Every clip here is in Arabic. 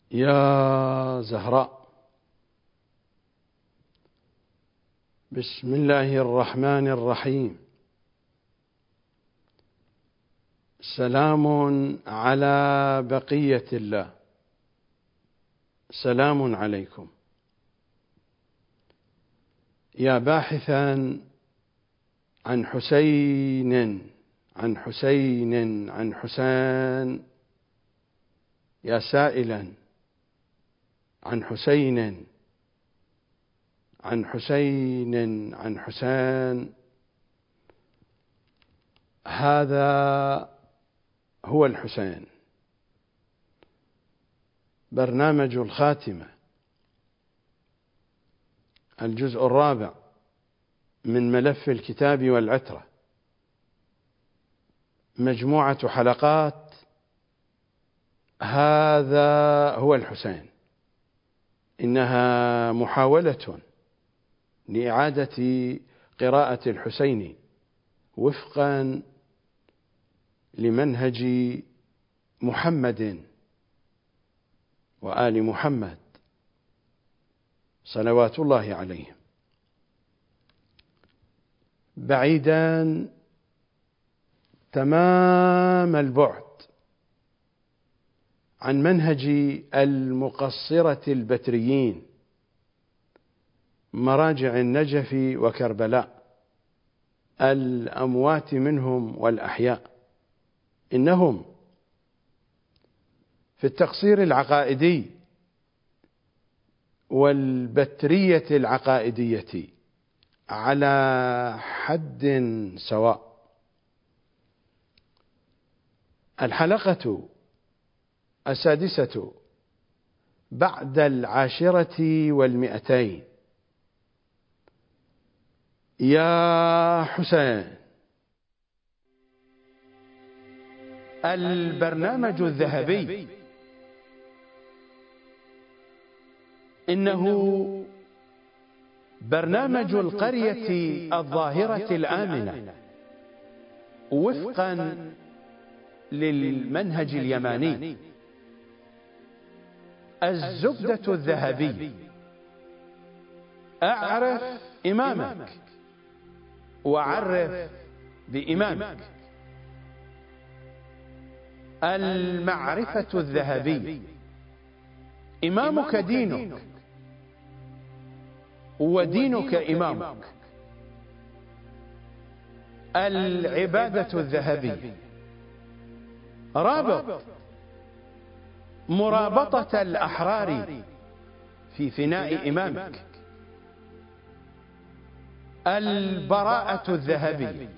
يا زهراء. بسم الله الرحمن الرحيم. سلام على بقية الله، سلام عليكم. يا باحثا عن حسين عن حسين عن حسين، يا سائلا عن حسين عن حسين عن حسين، هذا هو الحسين. برنامج الخاتمة، الجزء الرابع من ملف الكتاب والعترة، مجموعة حلقات هذا هو الحسين. إنها محاولة لإعادة قراءة الحسين وفقا لمنهج محمد وآل محمد صلوات الله عليهم، بعيدا تمام البعد عن منهج المقصرة البتريين، مراجع النجف وكربلاء، الأموات منهم والأحياء. إنهم في التقصير العقائدي والبترية العقائدية على حد سواء. الحلقة 6 بعد 10 و200. يا حسين. البرنامج الذهبي، إنه برنامج القرية الظاهرة الآمنة وفقا للمنهج اليماني. الزبدة الذهبي، أعرف إمامك وعرف بإمامك. المعرفة الذهبي، إمامك دينك ودينك إمامك. العبادة الذهبي، رابط مرابطة الأحرار في فناء إمامك. البراءة الذهبي،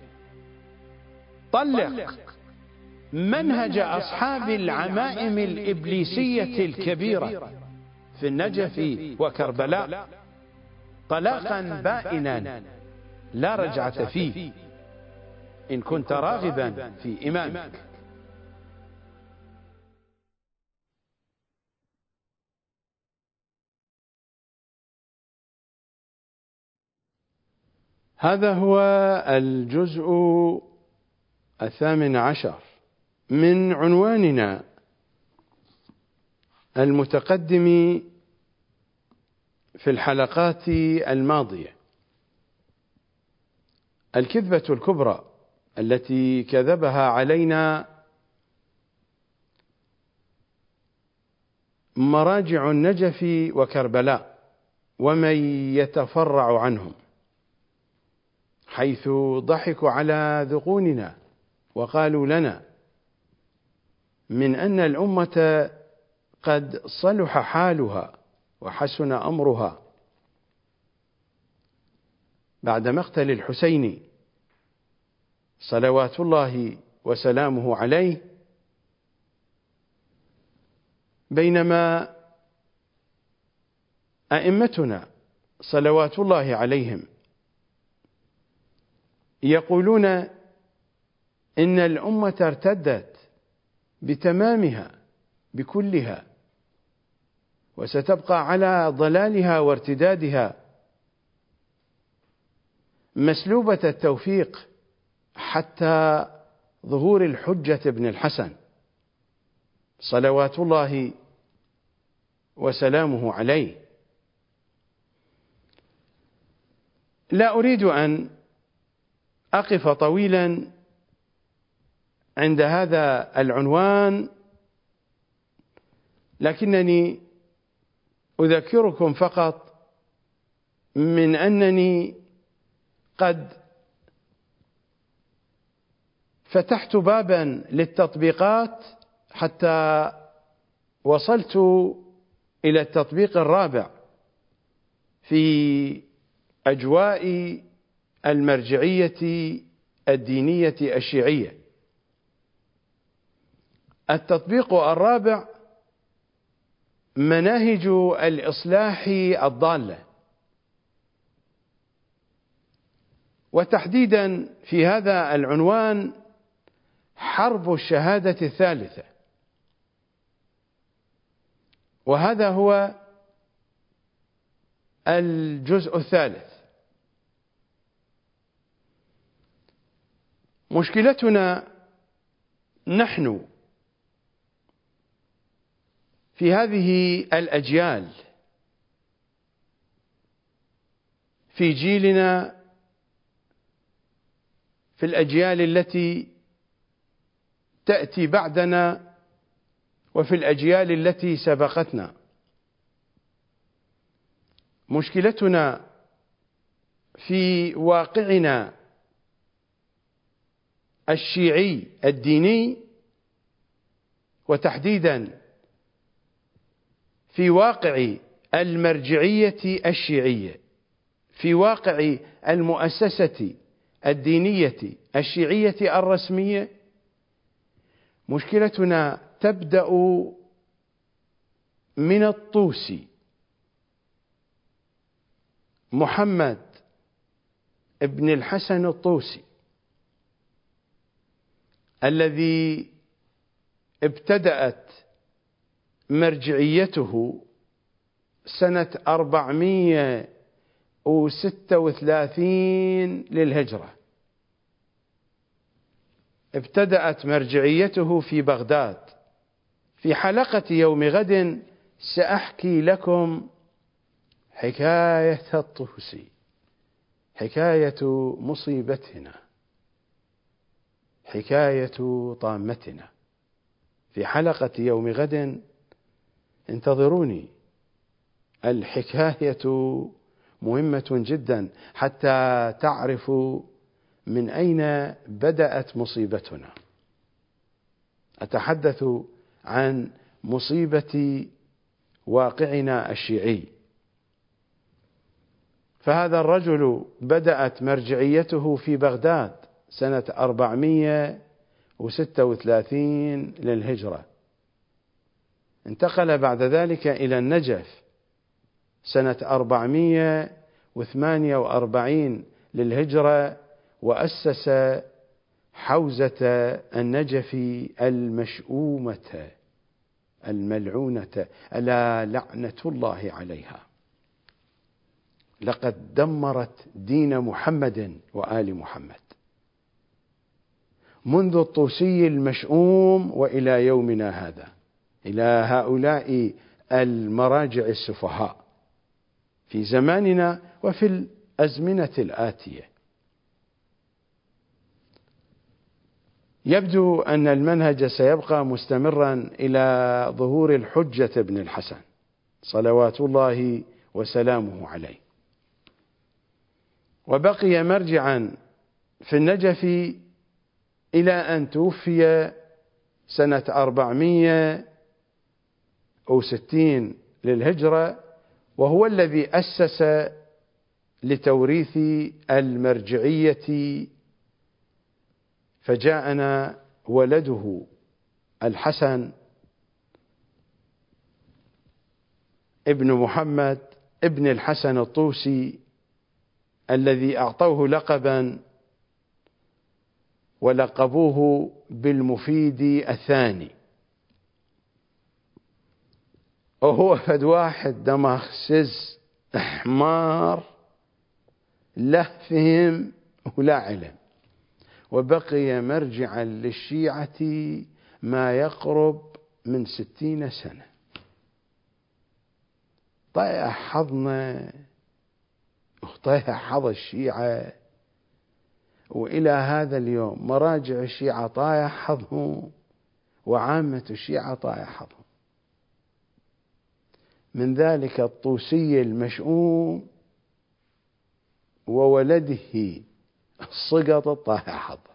طلق منهج أصحاب العمائم الإبليسية الكبيرة في النجف وكربلاء طلاقا بائنا لا رجعة فيه، إن كنت راغبا في إمامك. هذا هو الجزء 18 من عنواننا المتقدم في الحلقات الماضية: الكذبة الكبرى التي كذبها علينا مراجع النجف وكربلاء ومن يتفرع عنهم، حيث ضحكوا على ذقوننا وقالوا لنا من أن الأمة قد صلح حالها وحسن أمرها بعد مقتل الحسين صلوات الله وسلامه عليه، بينما أئمتنا صلوات الله عليهم يقولون إن الأمة ارتدت بتمامها بكلها وستبقى على ضلالها وارتدادها مسلوبة التوفيق حتى ظهور الحجة بن الحسن صلوات الله وسلامه عليه. لا أريد أن أقف طويلا عند هذا العنوان، لكنني أذكركم فقط من أنني قد فتحت بابا للتطبيقات حتى وصلت إلى التطبيق الرابع في أجواء المرجعية الدينية الشيعية. التطبيق الرابع مناهج الإصلاح الضالة، وتحديدا في هذا العنوان حرب الشهادة الثالثة، وهذا هو الجزء الثالث. مشكلتنا نحن في هذه الأجيال، في جيلنا، في الأجيال التي تأتي بعدنا، وفي الأجيال التي سبقتنا. مشكلتنا في واقعنا الشيعي الديني، وتحديدا في واقع المرجعية الشيعية، في واقع المؤسسة الدينية الشيعية الرسمية. مشكلتنا تبدأ من الطوسي محمد ابن الحسن الطوسي، الذي ابتدأت مرجعيته سنة 436 للهجرة. ابتدأت مرجعيته في بغداد. في حلقة يوم غد سأحكي لكم حكاية الطوسي، حكاية مصيبتنا، حكاية طامتنا. في حلقة يوم غد انتظروني. الحكاية مهمة جدا حتى تعرفوا من أين بدأت مصيبتنا. أتحدث عن مصيبة واقعنا الشيعي. فهذا الرجل بدأت مرجعيته في بغداد سنة 436 للهجرة. انتقل بعد ذلك إلى النجف سنة 448 للهجرة، وأسس حوزة النجف المشؤومة الملعونة، ألا لعنة الله عليها. لقد دمرت دين محمد وآل محمد منذ الطوسي المشؤوم وإلى يومنا هذا، إلى هؤلاء المراجع السفهاء في زماننا وفي الأزمنة الآتية. يبدو أن المنهج سيبقى مستمرا إلى ظهور الحجة بن الحسن صلوات الله وسلامه عليه، وبقي مرجعا في النجف إلى أن توفي سنة 460 للهجرة، وهو الذي أسس لتوريث المرجعية. فجاءنا ولده الحسن ابن محمد ابن الحسن الطوسي، الذي أعطوه لقبا ولقبوه بالمفيد الثاني، وهو فد واحد دماغ سز حمار، لا فهم ولا علم، وبقي مرجعا للشيعة ما يقرب من 60 سنة. طيح حظنا وطيح حظ الشيعة، وإلى هذا اليوم مراجع الشيعة طايح حظهم وعامة الشيعة طايح حظهم. من ذلك الطوسي المشؤوم وولده السقط الطايح حظه.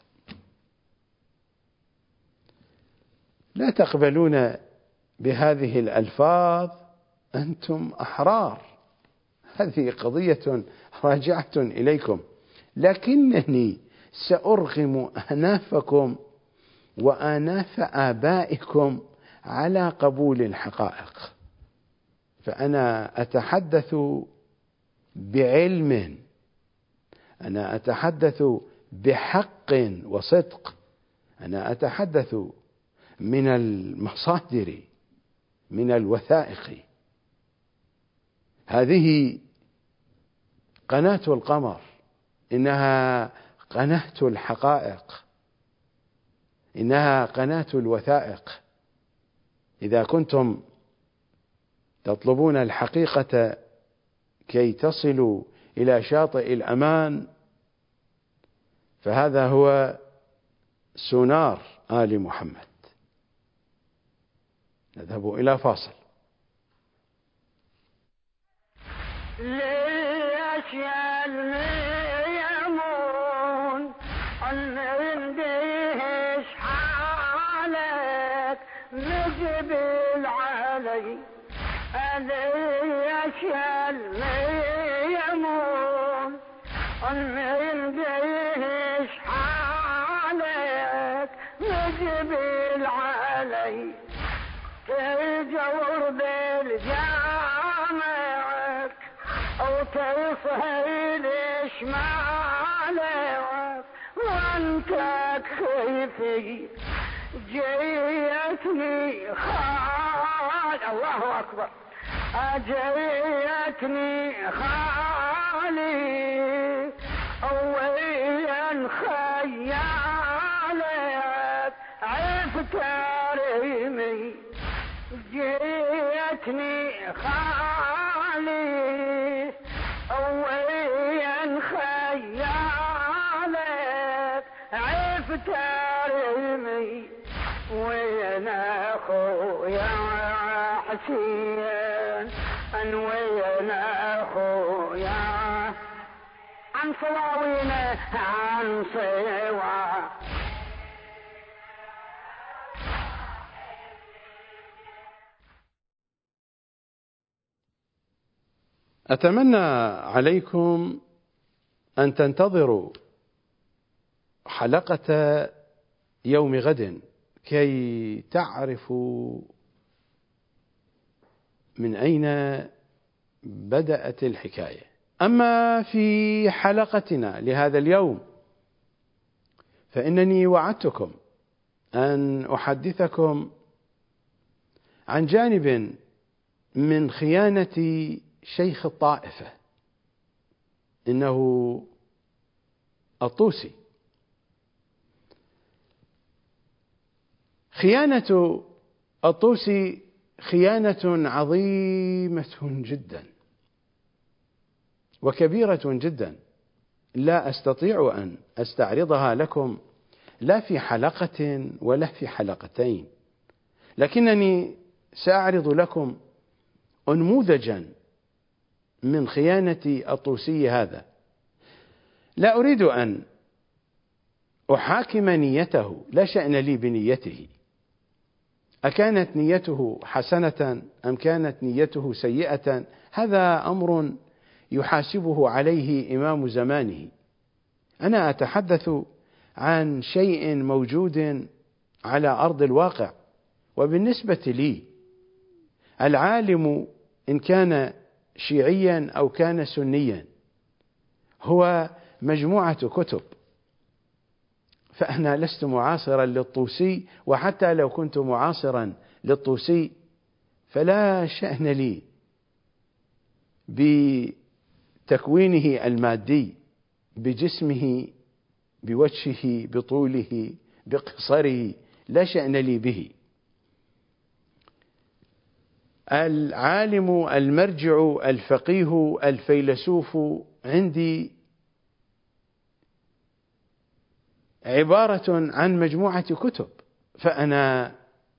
لا تقبلون بهذه الألفاظ، أنتم أحرار، هذه قضية راجعة إليكم، لكنني سأرغم أنافكم وآناف آبائكم على قبول الحقائق. فأنا أتحدث بعلم، أنا أتحدث بحق وصدق، أنا أتحدث من المصادر، من الوثائق. هذه قناة القمر، إنها قناة الحقائق، إنها قناة الوثائق. إذا كنتم تطلبون الحقيقة كي تصلوا إلى شاطئ الأمان، فهذا هو سونار آل محمد. نذهب إلى فاصل. ليش يا الميمون عنديش حالك نجبل علي؟ ليش يا الميمون عنديش حالك نجبل علي؟ تجور بالجامعك أو تصهيل شمالك وانت كيفي جيتني خال. الله أكبر. جيتني خالي وين خيالك عفت ريمي؟ جيتني خالي وين خيالك عفت ريمي؟ وين اخويا حسين؟ وين اخويا عن صواوينه عن صوا؟ أتمنى عليكم أن تنتظروا حلقة يوم غد كي تعرفوا من أين بدأت الحكاية. أما في حلقتنا لهذا اليوم فإنني وعدتكم أن أحدثكم عن جانب من خيانة شيخ الطائفة، إنه الطوسي. خيانة الطوسي خيانة عظيمة جدا وكبيرة جدا، لا أستطيع أن أستعرضها لكم لا في حلقة ولا في حلقتين، لكنني سأعرض لكم أنموذجا من خيانة الطوسي هذا. لا أريد أن أحاكم نيته، لا شأن لي بنيته، أكانت نيته حسنة أم كانت نيته سيئة، هذا أمر يحاسبه عليه إمام زمانه. أنا أتحدث عن شيء موجود على أرض الواقع. وبالنسبة لي العالم إن كان شيعيا أو كان سنيا هو مجموعة كتب، فأنا لست معاصرا للطوسي، وحتى لو كنت معاصرا للطوسي فلا شأن لي بتكوينه المادي، بجسمه، بوجهه، بطوله، بقصره، لا شأن لي به. العالم المرجع الفقيه الفيلسوف عندي عبارة عن مجموعة كتب، فأنا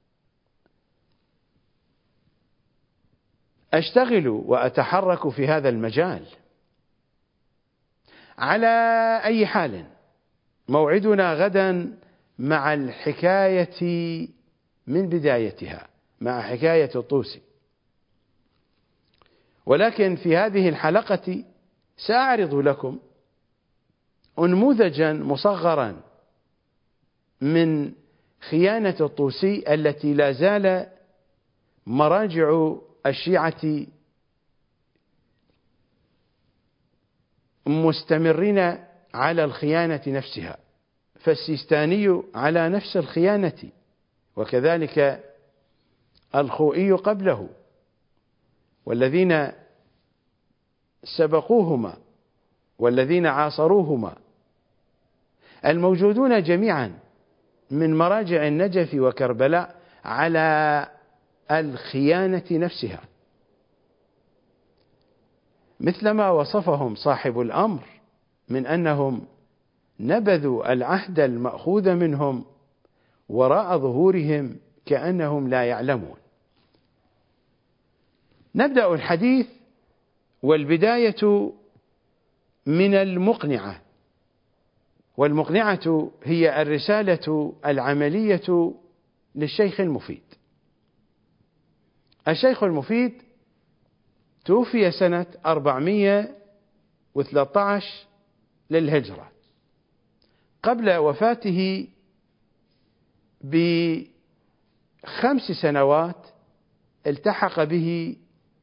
أشتغل وأتحرك في هذا المجال. على أي حال، موعدنا غدا مع الحكاية من بدايتها، مع حكاية الطوسي. ولكن في هذه الحلقة سأعرض لكم أنموذجا مصغرا من خيانة الطوسي التي لا زال مراجع الشيعة مستمرين على الخيانة نفسها، فالسيستاني على نفس الخيانة، وكذلك الخوئي قبله، والذين سبقوهما والذين عاصروهما، الموجودون جميعا من مراجع النجف وكربلاء على الخيانة نفسها، مثلما وصفهم صاحب الأمر من أنهم نبذوا العهد المأخوذ منهم وراء ظهورهم كأنهم لا يعلمون. نبدأ الحديث والبداية من المقنعة، والمقنعة هي الرسالة العملية للشيخ المفيد. الشيخ المفيد توفي سنة 413 للهجرة، قبل وفاته ب5 سنوات التحق به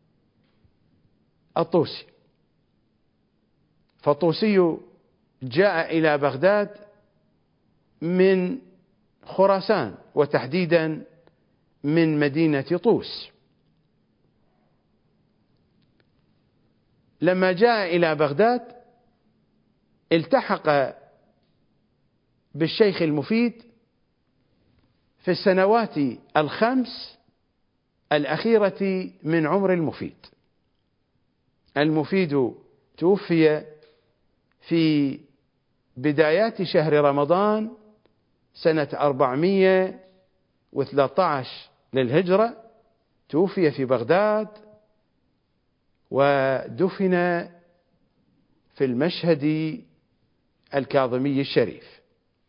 الطوسي، فالطوسي جاء إلى بغداد من خراسان، وتحديدا من مدينة طوس. لما جاء إلى بغداد التحق بالشيخ المفيد في السنوات 5 الأخيرة من عمر المفيد. المفيد توفي في بدايات شهر رمضان سنة 413 للهجرة، توفي في بغداد ودفن في المشهد الكاظمي الشريف.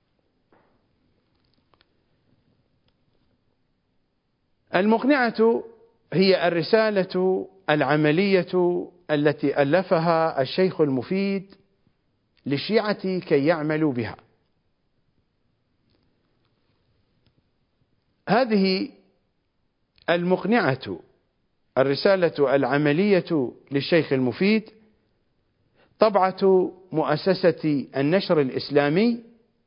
المقنعة هي الرسالة العملية التي ألفها الشيخ المفيد للشيعة كي يعملوا بها. هذه المقنعة، الرسالة العملية للشيخ المفيد، طبعة مؤسسة النشر الإسلامي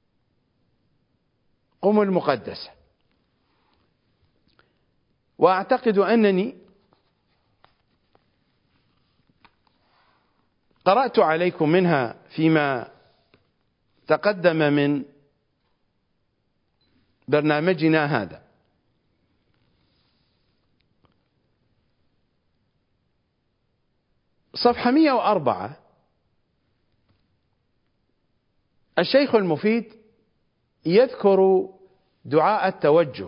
قم المقدسة، وأعتقد أنني قرأت عليكم منها فيما تقدم من برنامجنا هذا. صفحة 104 الشيخ المفيد يذكر دعاء التوجه،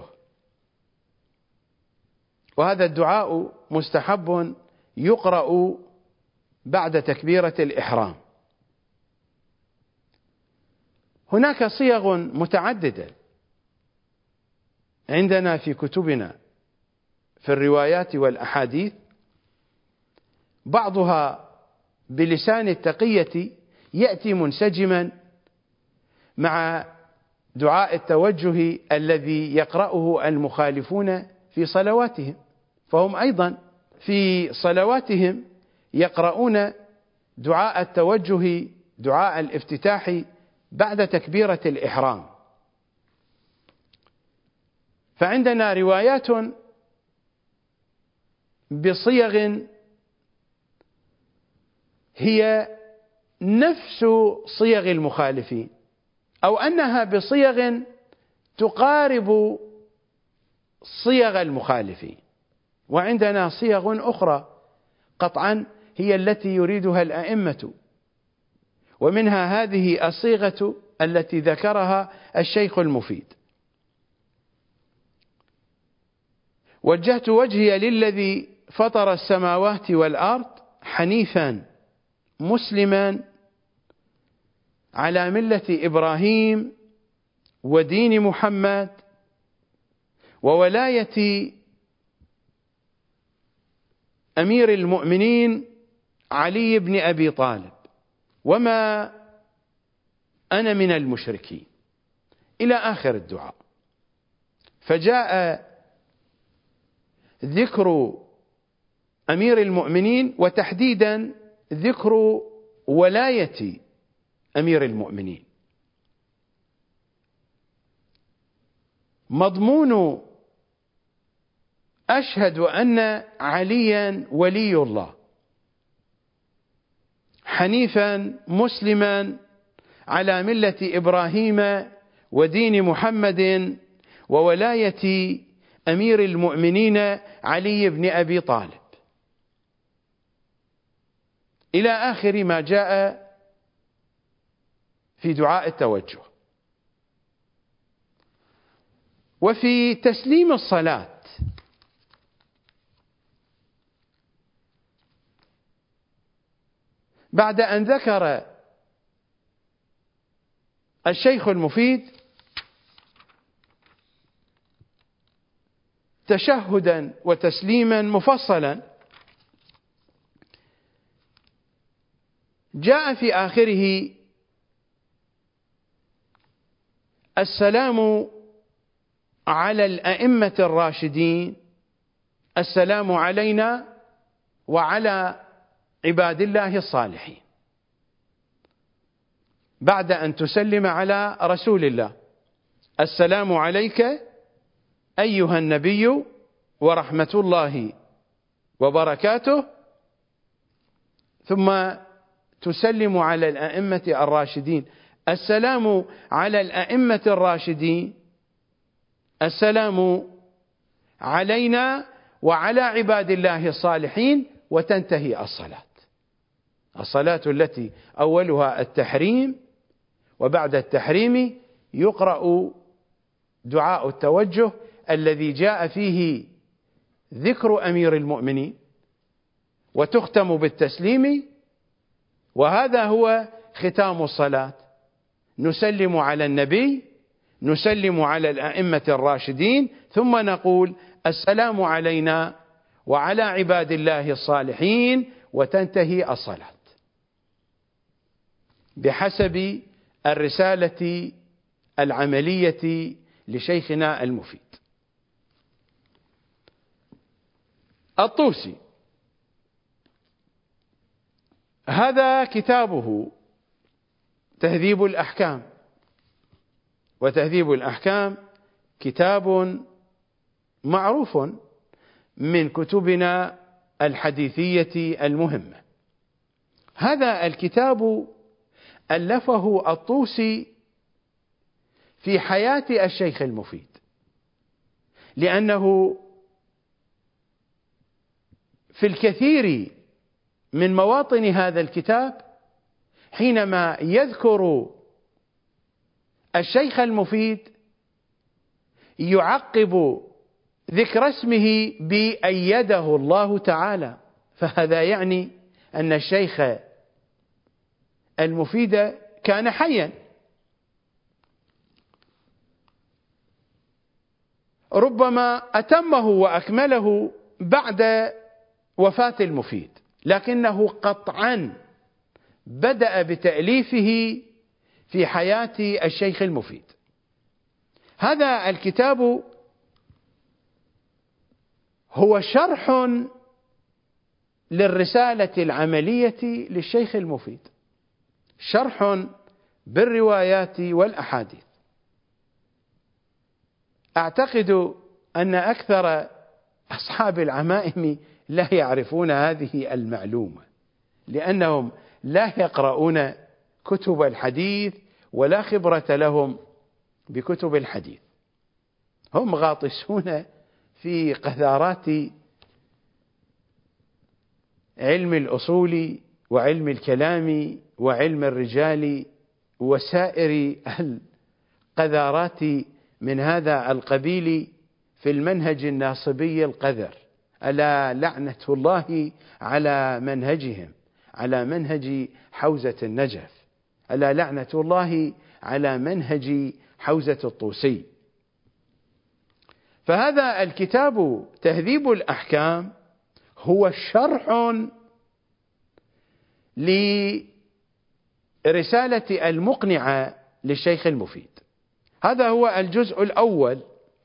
وهذا الدعاء مستحب يقرأ بعد تكبيرة الإحرام. هناك صيغ متعددة عندنا في كتبنا في الروايات والأحاديث، بعضها بلسان التقية يأتي منسجما مع دعاء التوجه الذي يقرأه المخالفون في صلواتهم، فهم أيضا في صلواتهم يقرؤون دعاء التوجه، دعاء الافتتاح بعد تكبيرة الإحرام. فعندنا روايات بصيغ هي نفس صيغ المخالفين، أو أنها بصيغ تقارب صيغ المخالفين، وعندنا صيغ أخرى قطعا هي التي يريدها الأئمة، ومنها هذه الصيغة التي ذكرها الشيخ المفيد: وجهت وجهي للذي فطر السماوات والأرض حنيفا مسلما على ملة إبراهيم ودين محمد وولاية أمير المؤمنين علي بن أبي طالب، وما أنا من المشركين، إلى آخر الدعاء. فجاء ذكر أمير المؤمنين، وتحديدا ذكر ولاية أمير المؤمنين. مضمون أشهد أن عليا ولي الله حنيفا مسلما على ملة إبراهيم ودين محمد وولاية أمير المؤمنين علي بن أبي طالب، إلى آخر ما جاء في دعاء التوجه. وفي تسليم الصلاة بعد أن ذكر الشيخ المفيد تشهدا وتسليما مفصلا، جاء في آخره: السلام على الأئمة الراشدين، السلام علينا وعلى عباد الله الصالحين، بعد أن تسلم على رسول الله: السلام عليك أيها النبي ورحمة الله وبركاته، ثم تسلم على الأئمة الراشدين: السلام على الأئمة الراشدين، السلام علينا وعلى عباد الله الصالحين، وتنتهي الصلاة التي أولها التحريم، وبعد التحريم يقرأ دعاء التوجه الذي جاء فيه ذكر أمير المؤمنين، وتختم بالتسليم، وهذا هو ختام الصلاة. نسلم على النبي، نسلم على الأئمة الراشدين، ثم نقول: السلام علينا وعلى عباد الله الصالحين، وتنتهي الصلاة بحسب الرسالة العملية لشيخنا المفيد. الطوسي هذا كتابه تهذيب الأحكام، وتهذيب الأحكام كتاب معروف من كتبنا الحديثية المهمة. هذا الكتاب ألفه الطوسي في حياة الشيخ المفيد، لأنه في الكثير من مواطن هذا الكتاب حينما يذكر الشيخ المفيد يعقب ذكر اسمه بأيده الله تعالى، فهذا يعني أن الشيخ المفيد كان حيا، ربما أتمه وأكمله بعد وفاة المفيد، لكنه قطعا بدأ بتأليفه في حياة الشيخ المفيد. هذا الكتاب هو شرح للرسالة العملية للشيخ المفيد، شرح بالروايات والأحاديث. أعتقد أن أكثر أصحاب العمائم لا يعرفون هذه المعلومة، لأنهم لا يقرؤون كتب الحديث ولا خبرة لهم بكتب الحديث، هم غاطسون في قذارات علم الأصول وعلم الكلام وعلم الرجال وسائر القذارات من هذا القبيل في المنهج الناصبي القذر. ألا لعنة الله على منهجهم، على منهج حوزة النجف، ألا لعنة الله على منهج حوزة الطوسي. فهذا الكتاب تهذيب الأحكام هو شرح لرسالة المقنعة للشيخ المفيد. هذا هو الجزء الأول،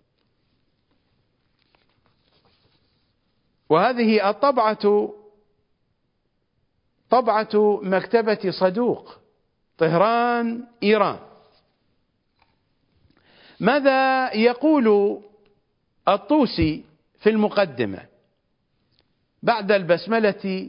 وهذه الطبعة طبعة مكتبة صدوق طهران إيران. ماذا يقول الطوسي في المقدمة بعد البسملة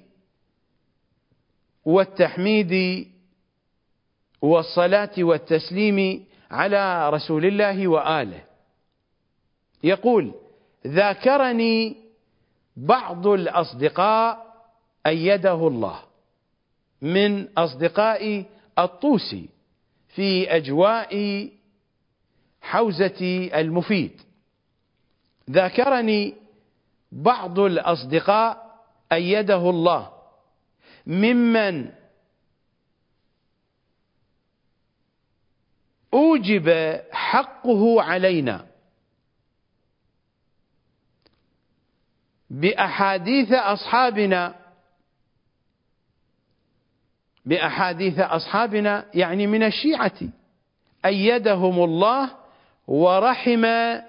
والتحميد والصلاة والتسليم على رسول الله وآله؟ يقول: ذاكرني بعض الأصدقاء أيده الله، من أصدقاء الطوسي في أجواء حوزة المفيد. ذاكرني بعض الأصدقاء أيده الله ممن أوجب حقه علينا بأحاديث أصحابنا يعني من الشيعة، أيدهم الله ورحم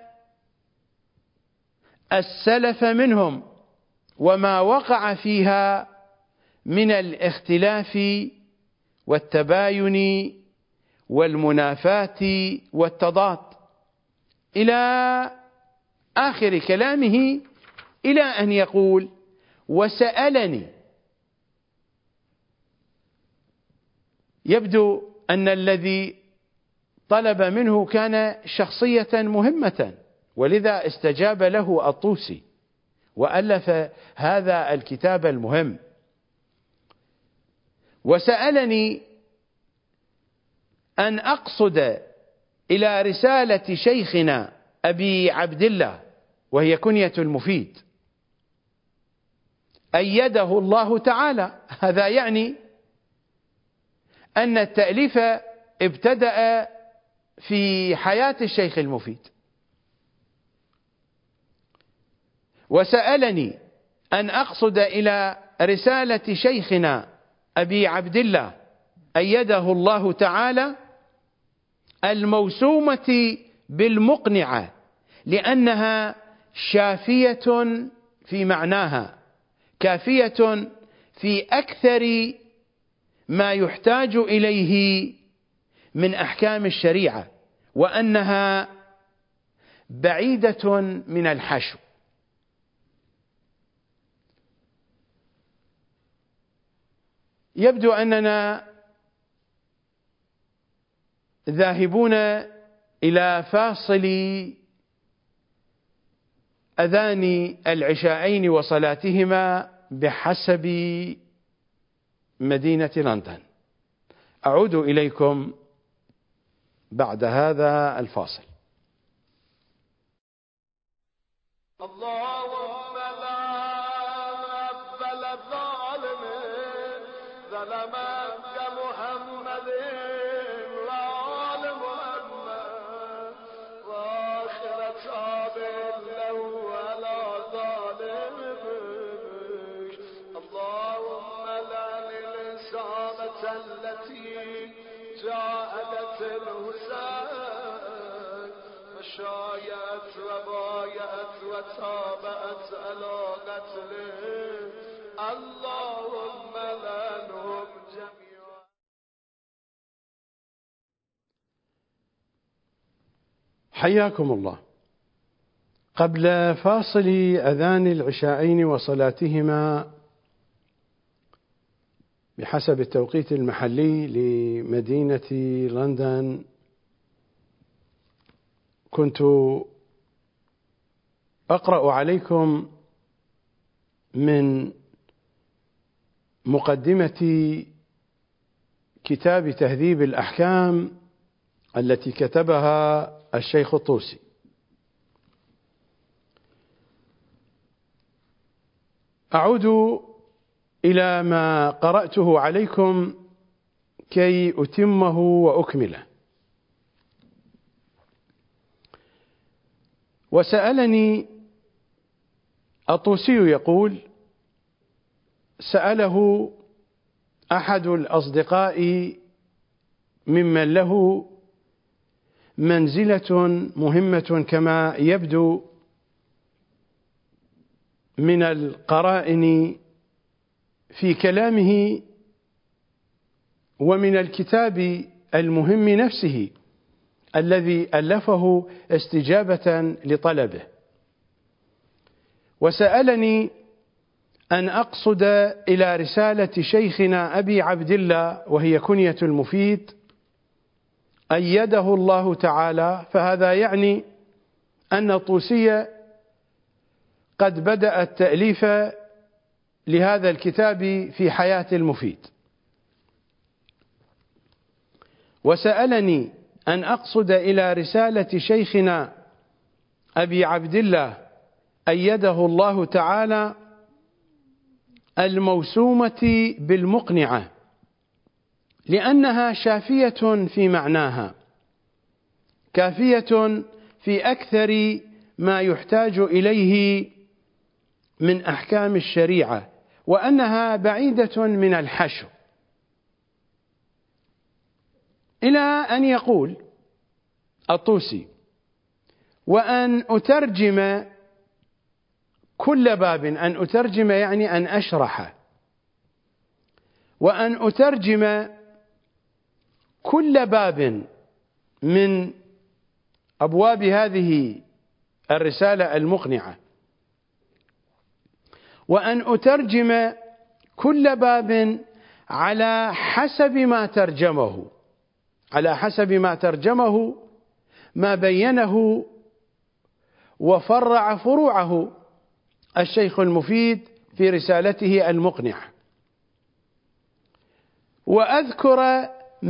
السلف منهم وما وقع فيها من الاختلاف والتباين والمنافاة والتضاد، إلى آخر كلامه، إلى أن يقول: وسألني. يبدو أن الذي طلب منه كان شخصية مهمة، ولذا استجاب له الطوسي وألف هذا الكتاب المهم. وسألني أن أقصد إلى رسالة شيخنا أبي عبد الله، وهي كنية المفيد، أيده الله تعالى. هذا يعني أن التأليف ابتدأ في حياة الشيخ المفيد. وسألني أن أقصد إلى رسالة شيخنا أبي عبد الله أيده الله تعالى الموسومة بالمقنعة، لأنها شافية في معناها، كافية في أكثر ما يحتاج إليه من أحكام الشريعة، وأنها بعيدة من الحشو. يبدو أننا ذاهبون إلى فاصل أذان العشاءين وصلاتهما بحسب مدينة لندن. أعود إليكم بعد هذا الفاصل. اللهم لا رب الظالم ظلمك محمد وآل محمد وآخر صاب له ولا ظالم. اللهم لعن الإصابة التي جاءت الحسين فشايت وبايت وتابعت على قتله. اللهم لعنهم جميعا. حياكم الله. قبل فاصل أذان العشاءين وصلاتهما بحسب التوقيت المحلي لمدينة لندن، كنت أقرأ عليكم من مقدمة كتاب تهذيب الأحكام التي كتبها الشيخ الطوسي. أعود إلى ما قرأته عليكم كي أتمه وأكمله. وسألني الطوسي يقول: سأله أحد الأصدقاء ممن له منزلة مهمة كما يبدو من القرائن في كلامه ومن الكتاب المهم نفسه الذي ألفه استجابة لطلبه، وسألني أن أقصد إلى رسالة شيخنا أبي عبد الله، وهي كنية المفيد أيده الله تعالى. فهذا يعني أن الطوسي قد بدأ التأليف لهذا الكتاب في حياة المفيد. وسألني أن أقصد إلى رسالة شيخنا أبي عبد الله أيده الله تعالى الموسومة بالمقنعة، لأنها شافية في معناها، كافية في أكثر ما يحتاج إليه من أحكام الشريعة، وأنها بعيدة من الحشو. إلى أن يقول الطوسي: وأن أترجم كل باب، أن أترجم يعني أن أشرح، وأن أترجم كل باب من أبواب هذه الرسالة المقنعة، وأن أترجم كل باب على حسب ما ترجمه، ما بينه وفرع فروعه الشيخ المفيد في رسالته المقنعة، وأذكر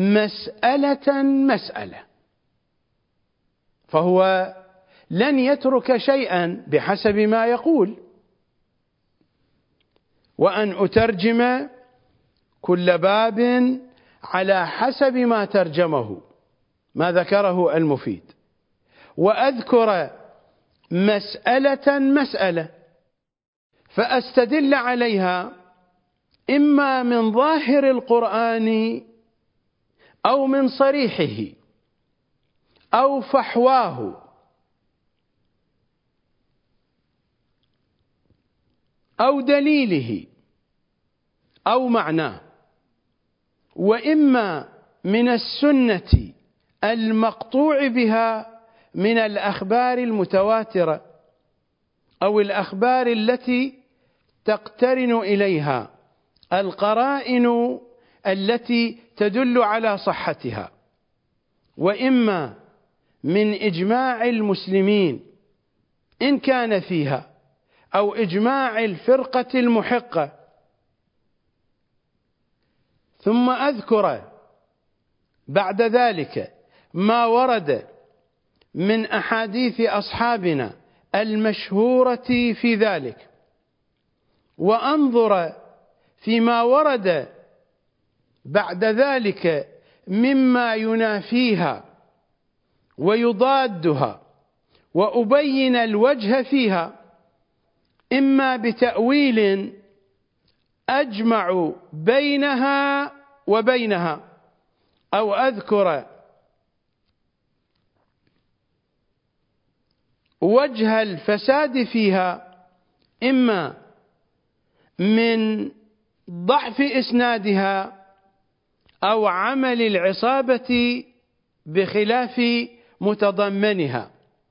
مسألة، فهو لن يترك شيئا بحسب ما يقول. وأن أترجم كل باب على حسب ما ترجمه، ما ذكره المفيد، وأذكر مسألة فأستدل عليها إما من ظاهر القرآن أو من صريحه أو فحواه أو دليله أو معناه، وإما من السنة المقطوع بها من الأخبار المتواترة أو الأخبار التي تقترن إليها القرائن التي تدل على صحتها، وإما من إجماع المسلمين إن كان فيها، أو إجماع الفرقة المحقة. ثم أذكر بعد ذلك ما ورد من أحاديث أصحابنا المشهورة في ذلك، وأنظر فيما ورد بعد ذلك مما ينافيها ويضادها، وأبين الوجه فيها، إما بتأويل أجمع بينها وبينها، أو أذكر وجه الفساد فيها، إما من ضعف إسنادها أو عمل العصابة بخلاف متضمنها.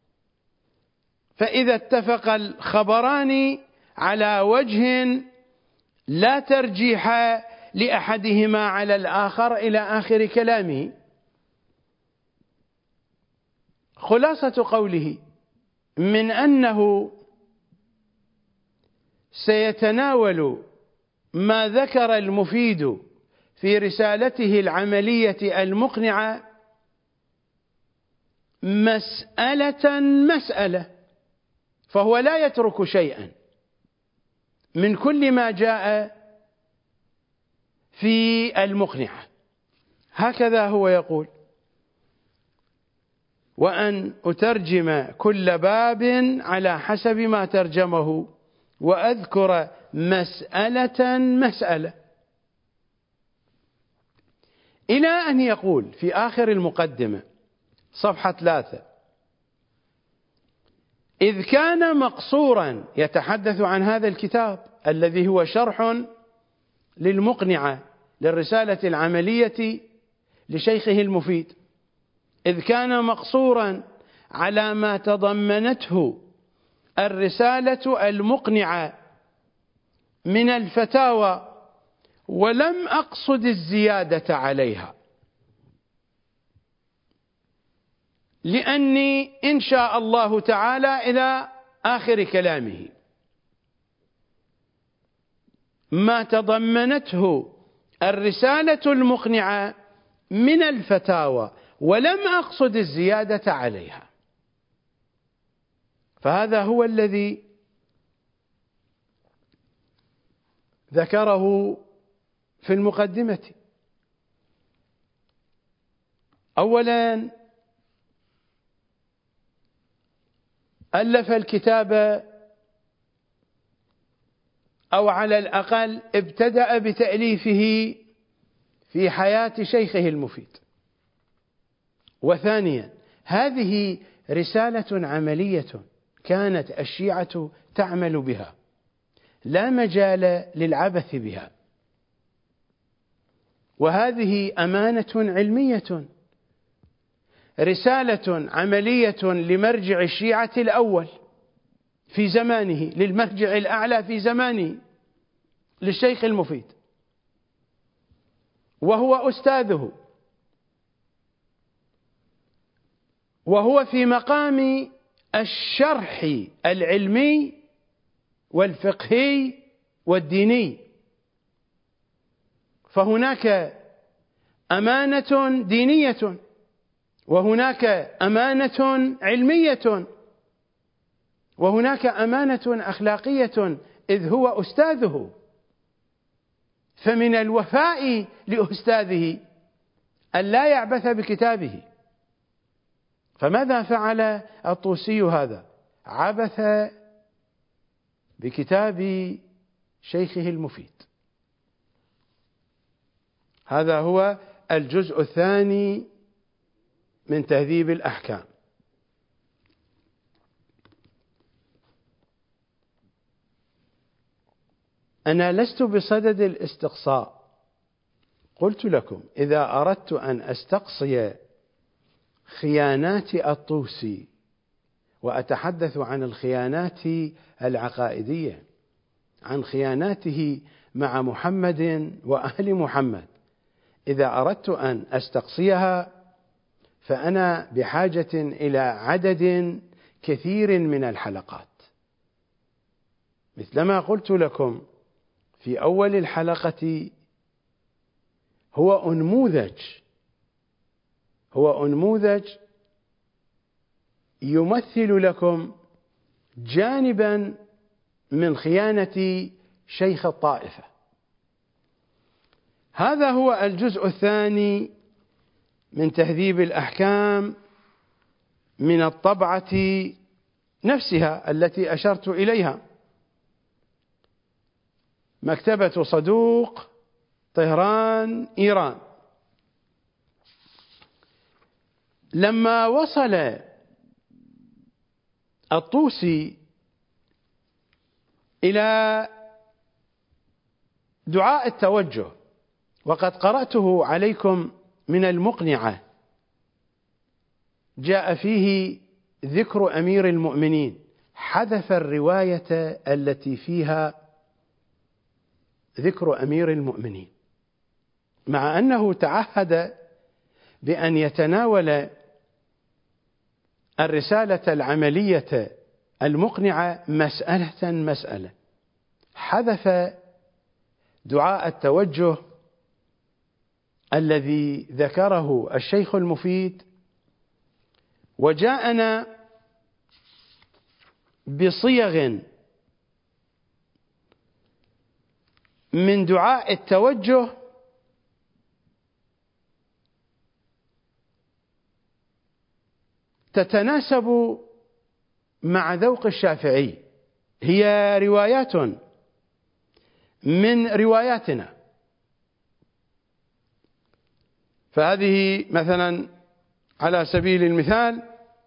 فإذا اتفق الخبران على وجه لا ترجيح لأحدهما على الآخر إلى آخر كلامه. خلاصة قوله من أنه سيتناول ما ذكر المفيد في رسالته العملية المقنعة مسألة، فهو لا يترك شيئا من كل ما جاء في المقنعة. هكذا هو يقول: وأن أترجم كل باب على حسب ما ترجمه وأذكر مسألة، إلى أن يقول في آخر المقدمة صفحة 3: إذ كان مقصورا، يتحدث عن هذا الكتاب الذي هو شرح للمقنعة للرسالة العملية لشيخه المفيد، إذ كان مقصورا على ما تضمنته الرسالة المقنعة من الفتاوى، ولم أقصد الزيادة عليها، لأني إن شاء الله تعالى إلى آخر كلامه ما تضمنته الرسالة المقنعة من الفتاوى ولم أقصد الزيادة عليها. فهذا هو الذي ذكره في المقدمة. أولا ألف الكتاب، أو على الأقل ابتدأ بتأليفه في حياة شيخه المفيد. وثانيا هذه رسالة عملية كانت الشيعة تعمل بها، لا مجال للعبث بها، وهذه أمانة علمية، رسالة عملية لمرجع الشيعة الأول في زمانه، للمرجع الأعلى في زمانه، للشيخ المفيد، وهو أستاذه، وهو في مقام الشرح العلمي والفقهي والديني. فهناك أمانة دينية، وهناك أمانة علمية، وهناك أمانة أخلاقية، إذ هو أستاذه، فمن الوفاء لأستاذه أن لا يعبث بكتابه. فماذا فعل الطوسي هذا؟ عبث بكتاب شيخه المفيد. هذا هو الجزء الثاني من تهذيب الأحكام. أنا لست بصدد الاستقصاء. قلت لكم إذا أردت أن أستقصي خيانات الطوسي، وأتحدث عن الخيانات العقائدية، عن خياناته مع محمد وأهل محمد، إذا أردت أن أستقصيها فأنا بحاجة إلى عدد كثير من الحلقات، مثلما قلت لكم في أول الحلقة، هو أنموذج يمثل لكم جانبا من خيانة شيخ الطائفة. هذا هو الجزء الثاني من تهذيب الأحكام من الطبعة نفسها التي أشرت إليها، مكتبة صدوق، طهران، إيران. لما وصل الطوسي إلى دعاء التوجه، وقد قرأته عليكم من المقنعة، جاء فيه ذكر أمير المؤمنين، حذف الرواية التي فيها ذكر أمير المؤمنين، مع أنه تعهد بأن يتناول الرسالة العملية المقنعة مسألة، حذف دعاء التوجه الذي ذكره الشيخ المفيد، وجاءنا بصيغ من دعاء التوجه تتناسب مع ذوق الشافعي، هي روايات من رواياتنا. فهذه مثلا على سبيل المثال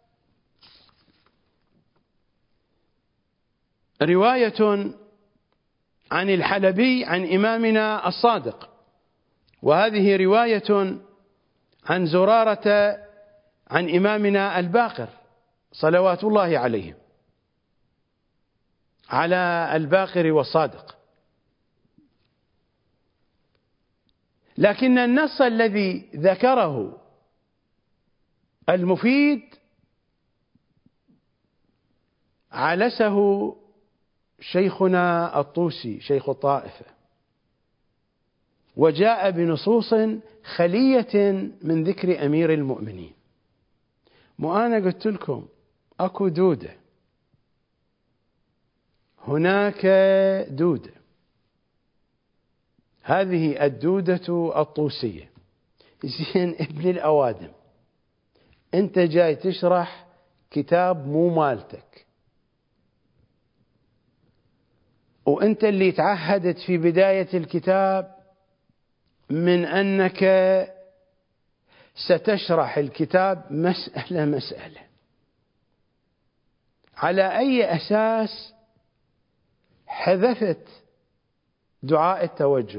رواية عن الحلبي عن إمامنا الصادق، وهذه رواية عن زرارة عن إمامنا الباقر صلوات الله عليهم، على الباقر والصادق. لكن النص الذي ذكره المفيد علسه شيخنا الطوسي شيخ الطائفة، وجاء بنصوص خلية من ذكر أمير المؤمنين. وأنا قلت لكم أكو دودة، هناك دودة، هذه الدودة الطوسية. زين ابن الأوادم، أنت جاي تشرح كتاب مو مالتك، وأنت اللي تعهدت في بداية الكتاب من أنك ستشرح الكتاب مسألة مسألة. على أي أساس حذفت دعاء التوجه؟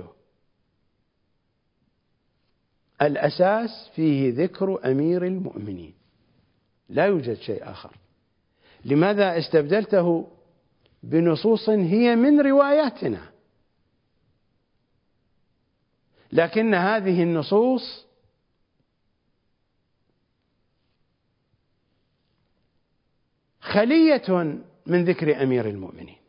الأساس فيه ذكر أمير المؤمنين، لا يوجد شيء آخر. لماذا استبدلته بنصوص هي من رواياتنا؟ لكن هذه النصوص خلية من ذكر أمير المؤمنين.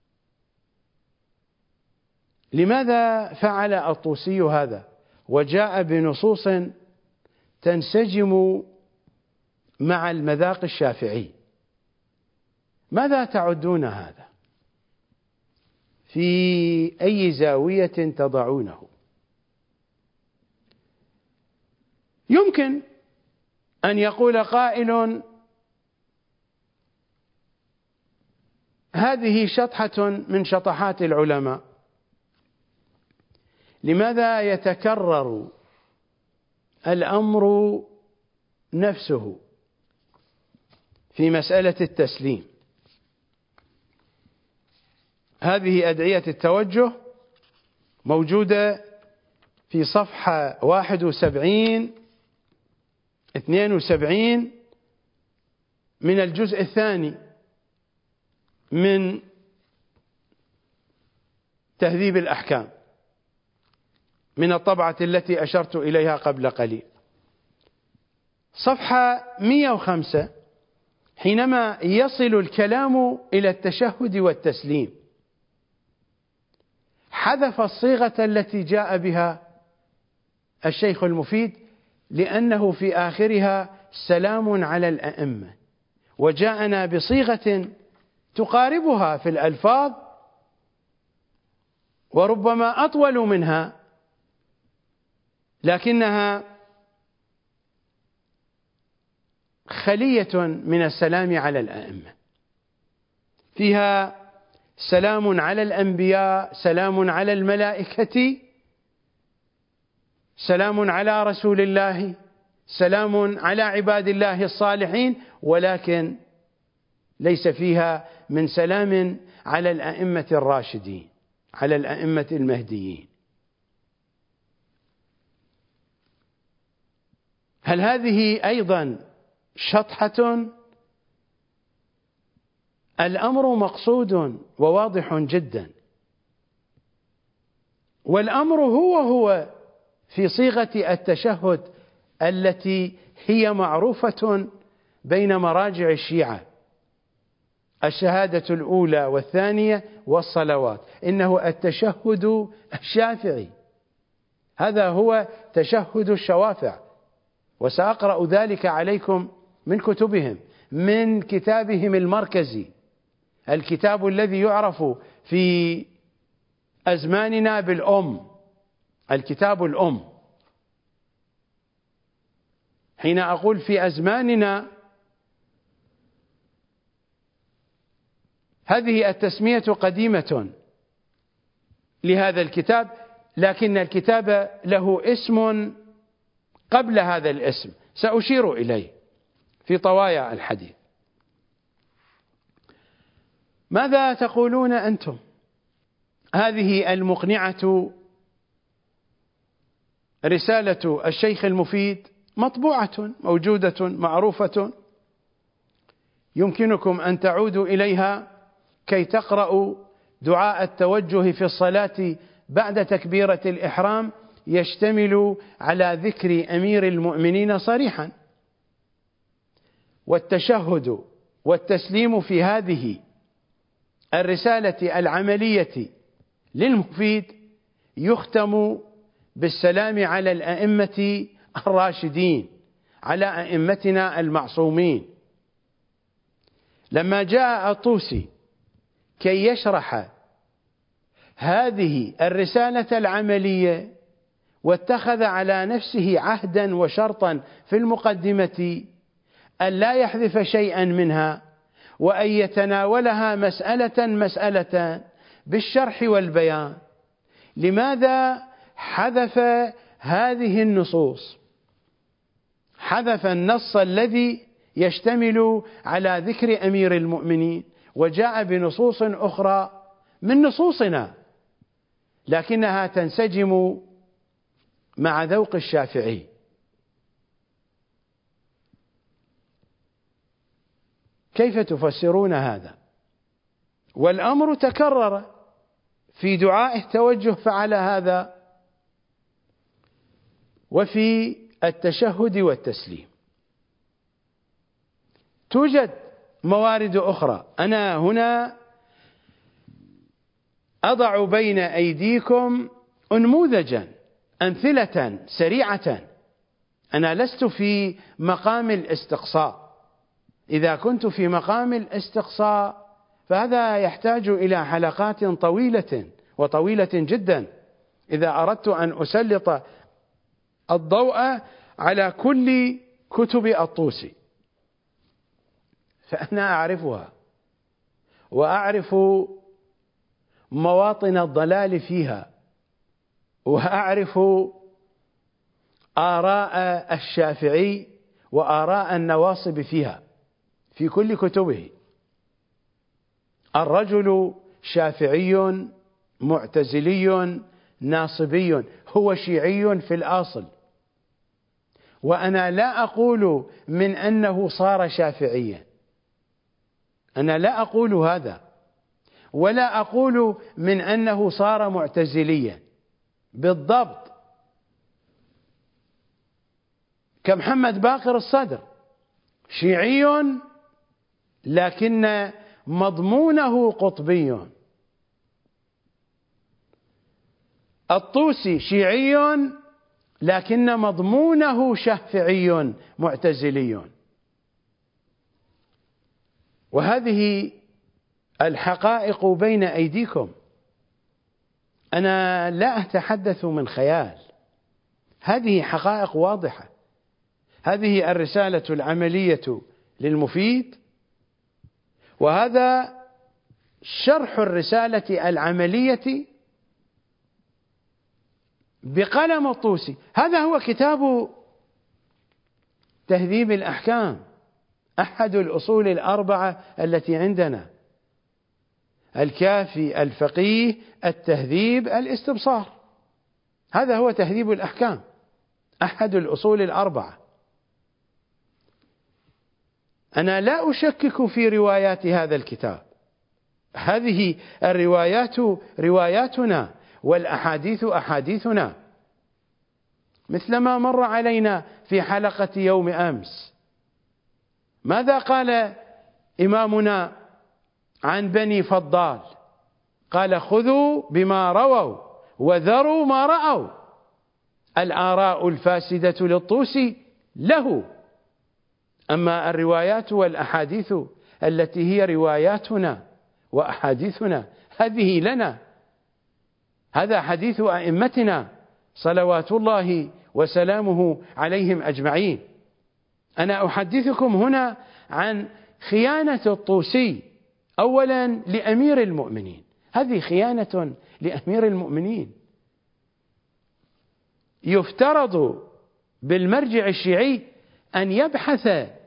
لماذا فعل الطوسي هذا وجاء بنصوص تنسجم مع المذاق الشافعي؟ ماذا تعدون هذا؟ في أي زاوية تضعونه؟ يمكن أن يقول قائل هذه شطحة من شطحات العلماء، لماذا يتكرر الأمر نفسه في مسألة التسليم؟ هذه أدعية التوجه موجودة في صفحة 71 72 من الجزء الثاني من تهذيب الأحكام، من الطبعة التي أشرت إليها قبل قليل. صفحة 105 حينما يصل الكلام إلى التشهد والتسليم حذف الصيغة التي جاء بها الشيخ المفيد، لأنه في آخرها سلام على الأئمة، وجاءنا بصيغة تقاربها في الألفاظ وربما أطول منها، لكنها خلية من السلام على الأئمة. فيها سلام على الأنبياء، سلام على الملائكة، سلام على رسول الله، سلام على عباد الله الصالحين، ولكن ليس فيها من سلام على الأئمة الراشدين، على الأئمة المهديين. هل هذه أيضا شطحة؟ الأمر مقصود وواضح جدا، والأمر هو في صيغة التشهد التي هي معروفة بين مراجع الشيعة، الشهادة الأولى والثانية والصلوات، إنه التشهد الشافعي، هذا هو تشهد الشوافع، وسأقرأ ذلك عليكم من كتبهم، من كتابهم المركزي، الكتاب الذي يعرف في أزماننا بالأم، الكتاب الأم. حين أقول في أزماننا، هذه التسمية قديمة لهذا الكتاب، لكن الكتاب له اسم قبل هذا الاسم سأشير إليه في طوايا الحديث. ماذا تقولون أنتم؟ هذه المقنعة رسالة الشيخ المفيد مطبوعة موجودة معروفة، يمكنكم أن تعودوا إليها كي تقرأوا دعاء التوجه في الصلاة بعد تكبيرة الإحرام، يشتمل على ذكر أمير المؤمنين صريحا، والتشهد والتسليم في هذه الرسالة العملية للمفيد يختم بالسلام على الأئمة الراشدين، على أئمتنا المعصومين. لما جاء الطوسي كي يشرح هذه الرسالة العملية، واتخذ على نفسه عهدا وشرطا في المقدمة أن لا يحذف شيئا منها، وأن يتناولها مسألة مسألة بالشرح والبيان. لماذا حذف هذه النصوص؟ حذف النص الذي يشتمل على ذكر أمير المؤمنين، وجاء بنصوص أخرى من نصوصنا لكنها تنسجم مع ذوق الشافعي. كيف تفسرون هذا؟ والأمر تكرر في دعاء التوجه، فعل هذا، وفي التشهد والتسليم. توجد موارد أخرى. أنا هنا أضع بين أيديكم أنموذجا، أمثلة سريعة. أنا لست في مقام الاستقصاء. إذا كنت في مقام الاستقصاء فهذا يحتاج إلى حلقات طويلة وطويلة جدا إذا أردت أن أسلط الضوء على كل كتب الطوسي، فأنا أعرفها وأعرف مواطن الضلال فيها، وأعرف آراء الشافعي وآراء النواصب فيها في كل كتبه. الرجل شافعي معتزلي ناصبي، هو شيعي في الأصل، وأنا لا أقول من أنه صار شافعيا، أنا لا أقول هذا، ولا أقول من أنه صار معتزليا بالضبط، كمحمد باقر الصدر شيعي لكن مضمونه قطبي. الطوسي شيعي لكن مضمونه شافعي معتزلي. وهذه الحقائق بين أيديكم، أنا لا أتحدث من خيال، هذه حقائق واضحة. هذه الرسالة العملية للمفيد، وهذا شرح الرسالة العملية بقلم الطوسي. هذا هو كتاب تهذيب الأحكام، أحد الأصول الأربعة التي عندنا: الكافي، الفقيه، التهذيب، الاستبصار. هذا هو تهذيب الأحكام، أحد الأصول الأربعة. أنا لا أشكك في روايات هذا الكتاب، هذه الروايات رواياتنا والأحاديث أحاديثنا، مثلما مر علينا في حلقة يوم أمس. ماذا قال إمامنا عن بني فضال قال: خذوا بما رووا وذروا ما رأوا، الآراء الفاسدة للطوسي له. أما الروايات والأحاديث التي هي رواياتنا وأحاديثنا هذه لنا، هذا حديث أئمتنا صلوات الله وسلامه عليهم أجمعين. أنا أحدثكم هنا عن خيانة الطوسي أولا لأمير المؤمنين، هذه خيانة لأمير المؤمنين. يفترض بالمرجع الشيعي أن يبحث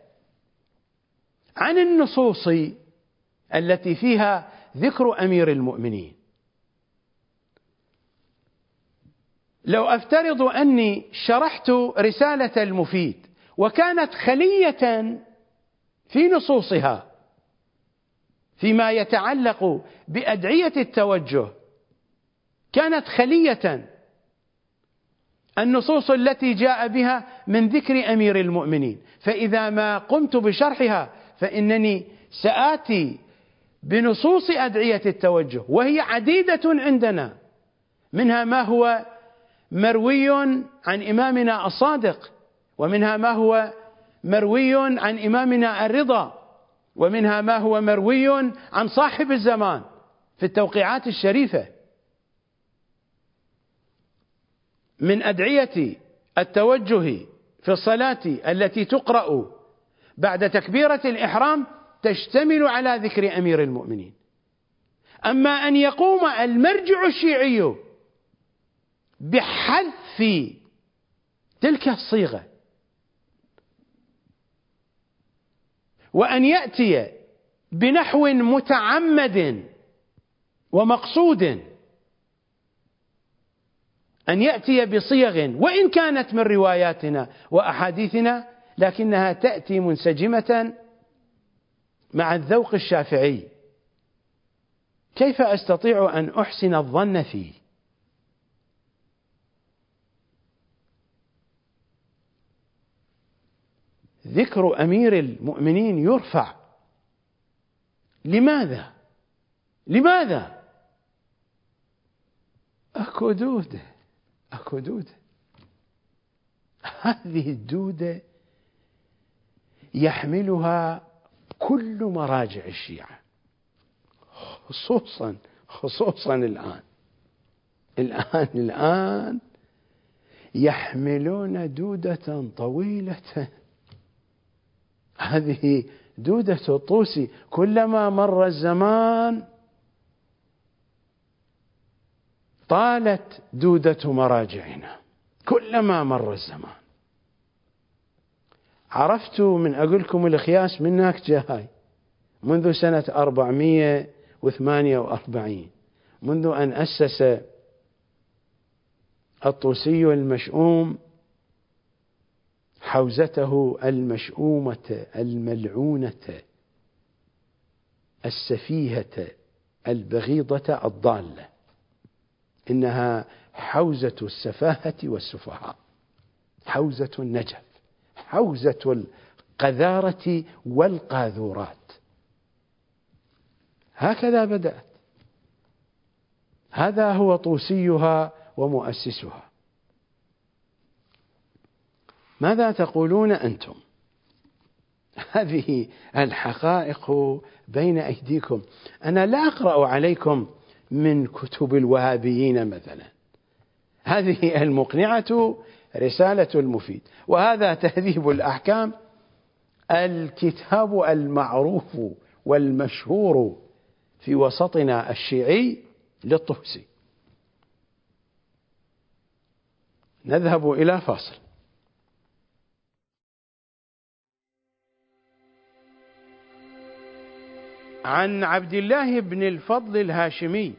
عن النصوص التي فيها ذكر أمير المؤمنين. لو أفترض أني شرحت رسالة المفيد وكانت خلية في نصوصها فيما يتعلق بأدعية التوجه، كانت خلية النصوص التي جاء بها من ذكر أمير المؤمنين، فإذا ما قمت بشرحها فإنني سآتي بنصوص أدعية التوجه، وهي عديدة عندنا، منها ما هو مروي عن إمامنا الصادق، ومنها ما هو مروي عن إمامنا الرضا، ومنها ما هو مروي عن صاحب الزمان في التوقيعات الشريفة. من أدعية التوجه في الصلاة التي تقرأ بعد تكبيرة الإحرام تشتمل على ذكر أمير المؤمنين. أما أن يقوم المرجع الشيعي بحذف تلك الصيغة وأن يأتي بنحو متعمد ومقصود، أن يأتي بصيغ وإن كانت من رواياتنا وأحاديثنا لكنها تأتي منسجمة مع الذوق الشافعي، كيف أستطيع أن أحسن الظن فيه؟ ذكر أمير المؤمنين يرفع. لماذا؟ لماذا؟ أكو دودة، أكو دودة. هذه الدودة يحملها كل مراجع الشيعة، خصوصا الآن يحملون دودة طويلة. هذه دودة الطوسي، كلما مر الزمان طالت دودة مراجعنا، كلما مر الزمان. عرفت من أقولكم الخياس من هناك جاي منذ سنة 448، منذ أن أسس الطوسي المشؤوم حوزته المشؤومة الملعونة السفيهة البغيضة الضالة، إنها حوزة السفاهة والسفهاء، حوزة النجف، حوزة القذارة والقاذورات. هكذا بدأت، هذا هو طوسيها ومؤسسها. ماذا تقولون أنتم؟ هذه الحقائق بين أيديكم. أنا لا أقرأ عليكم من كتب الوهابيين مثلا، هذه المقنعة رسالة المفيد، وهذا تهذيب الأحكام، الكتاب المعروف والمشهور في وسطنا الشيعي للطوسي. نذهب إلى فاصل. عن عبد الله بن الفضل الهاشمي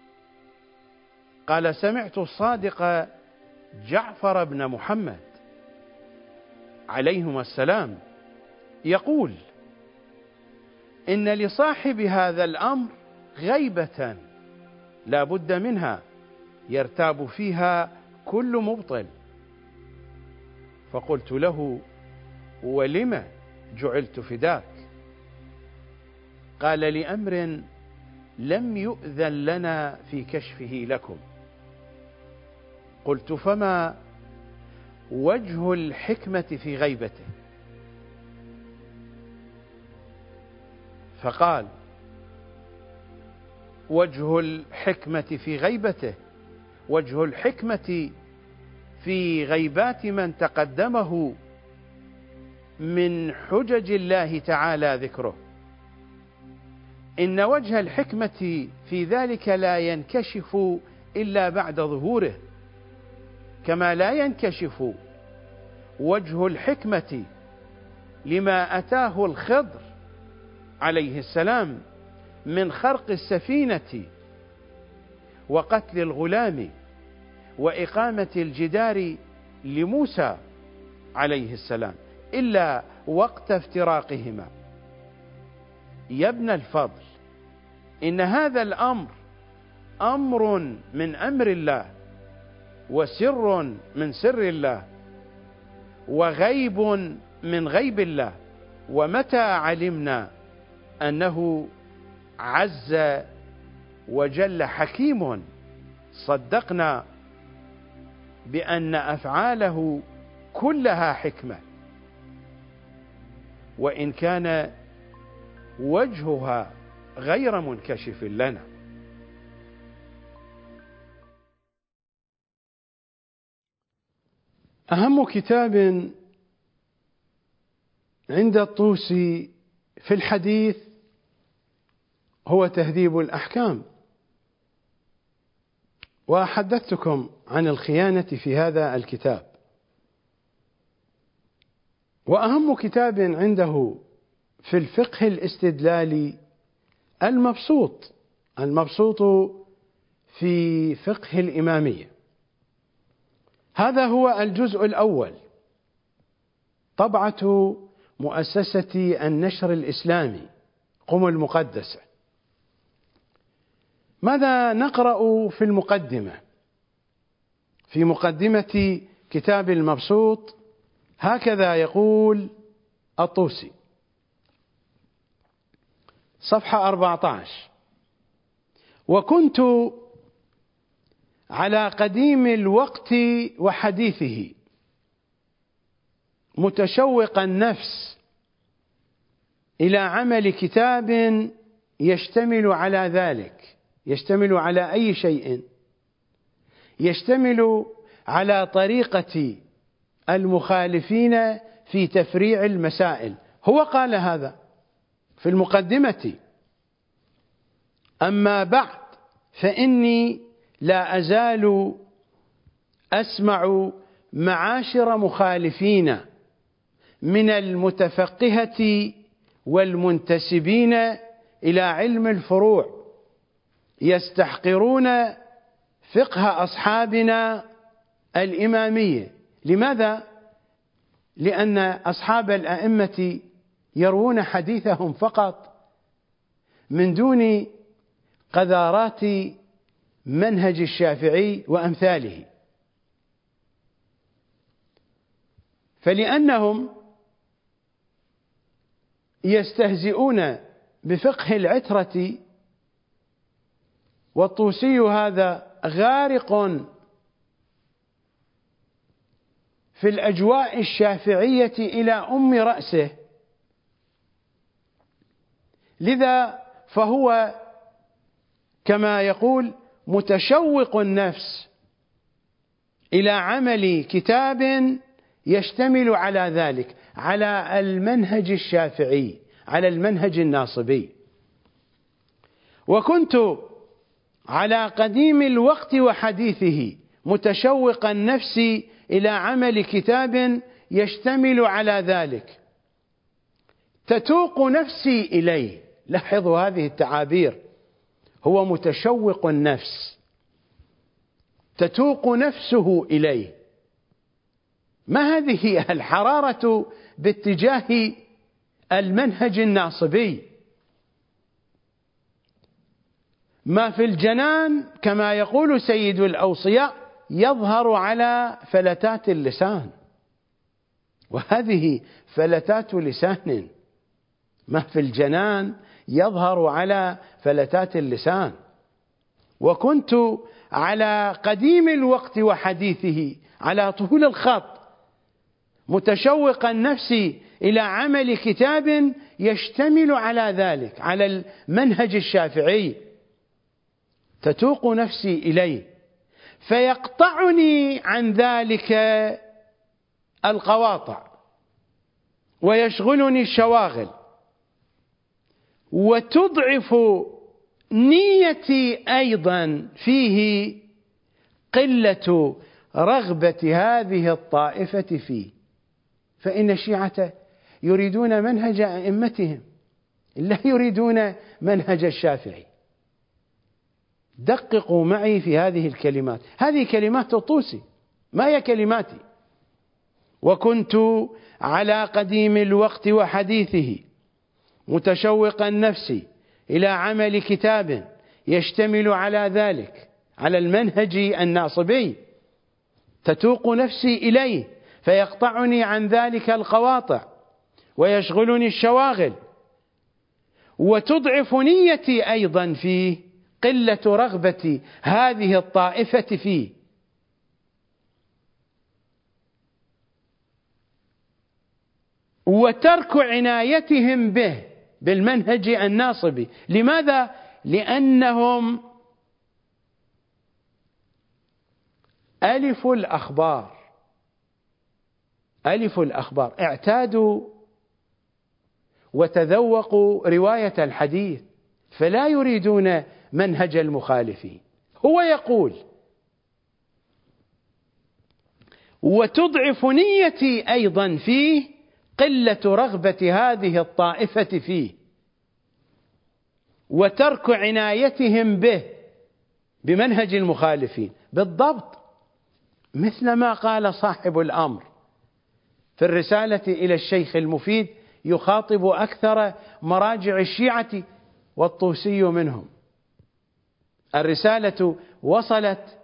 قال: سمعت الصادق جعفر بن محمد عليهما السلام يقول: إن لصاحب هذا الأمر غيبة لا بد منها يرتاب فيها كل مبطل. فقلت له: ولم جعلت فداك؟ قال: لأمر لم يؤذن لنا في كشفه لكم. قلت: فما وجه الحكمة في غيبته؟ فقال: وجه الحكمة في غيبته وجه الحكمة في غيبات من تقدمه من حجج الله تعالى ذكره. إن وجه الحكمة في ذلك لا ينكشف إلا بعد ظهوره، كما لا ينكشف وجه الحكمة لما أتاه الخضر عليه السلام من خرق السفينة وقتل الغلام وإقامة الجدار لموسى عليه السلام إلا وقت افتراقهما. يا ابن الفضل، إن هذا الأمر أمر من أمر الله، وسر من سر الله، وغيب من غيب الله. ومتى علمنا أنه عز وجل حكيم صدقنا بأن أفعاله كلها حكمة، وإن كان وجهها غير منكشف لنا. أهم كتاب عند الطوسي في الحديث هو تهذيب الأحكام، وحدثتكم عن الخيانة في هذا الكتاب. وأهم كتاب عنده في الفقه الاستدلالي المبسوط في فقه الإمامية. هذا هو الجزء الأول، طبعة مؤسسة النشر الإسلامي قم المقدسة. ماذا نقرأ في المقدمة؟ في مقدمة كتاب المبسوط هكذا يقول الطوسي، صفحة 14: وكنت على قديم الوقت وحديثه متشوق النفس إلى عمل كتاب يشتمل على ذلك. يشتمل على أي شيء؟ يشتمل على طريقة المخالفين في تفريع المسائل. هو قال هذا في المقدمة: أما بعد فإني لا أزال أسمع معاشر مخالفين من المتفقهة والمنتسبين إلى علم الفروع يستحقرون فقه أصحابنا الإمامية. لماذا؟ لأن أصحاب الأئمة يروون حديثهم فقط من دون قذارات منهج الشافعي وأمثاله، فلأنهم يستهزئون بفقه العترة، والطوسي هذا غارق في الأجواء الشافعية إلى أم رأسه، لذا فهو كما يقول متشوق النفس إلى عمل كتاب يشتمل على ذلك، على المنهج الشافعي، على المنهج الناصبي. وكنت على قديم الوقت وحديثه متشوق النفس إلى عمل كتاب يشتمل على ذلك، تتوق نفسي إليه. لاحظوا هذه التعابير، هو متشوق النفس، تتوق نفسه إليه. ما هذه الحرارة باتجاه المنهج الناصبي؟ ما في الجنان كما يقول سيد الأوصياء يظهر على فلتات اللسان، وهذه فلتات لسان. ما في الجنان يظهر على فلتات اللسان. وكنت على قديم الوقت وحديثه، على طول الخط، متشوقا نفسي إلى عمل كتاب يشتمل على ذلك، على المنهج الشافعي، تتوق نفسي إليه، فيقطعني عن ذلك القواطع ويشغلني الشواغل، وتضعف نيتي أيضا فيه قلة رغبة هذه الطائفة فيه. فإن الشيعة يريدون منهج أئمتهم، لا يريدون منهج الشافعي. دققوا معي في هذه الكلمات، هذه كلمات الطوسي ما هي كلماتي. وكنت على قديم الوقت وحديثه متشوقا نفسي إلى عمل كتاب يشتمل على ذلك، على المنهج الناصبي، تتوق نفسي إليه فيقطعني عن ذلك القواطع ويشغلني الشواغل، وتضعف نيتي أيضا فيه قلة رغبة هذه الطائفة فيه. وترك عنايتهم به، بالمنهج الناصبي. لماذا؟ لأنهم ألفوا الأخبار، اعتادوا وتذوقوا رواية الحديث، فلا يريدون منهج المخالفين. هو يقول: وتضعف نيتي أيضا فيه قلة رغبة هذه الطائفة فيه، وترك عنايتهم به، بمنهج المخالفين. بالضبط مثل ما قال صاحب الأمر في الرسالة إلى الشيخ المفيد، يخاطب أكثر مراجع الشيعة والطوسي منهم. الرسالة وصلت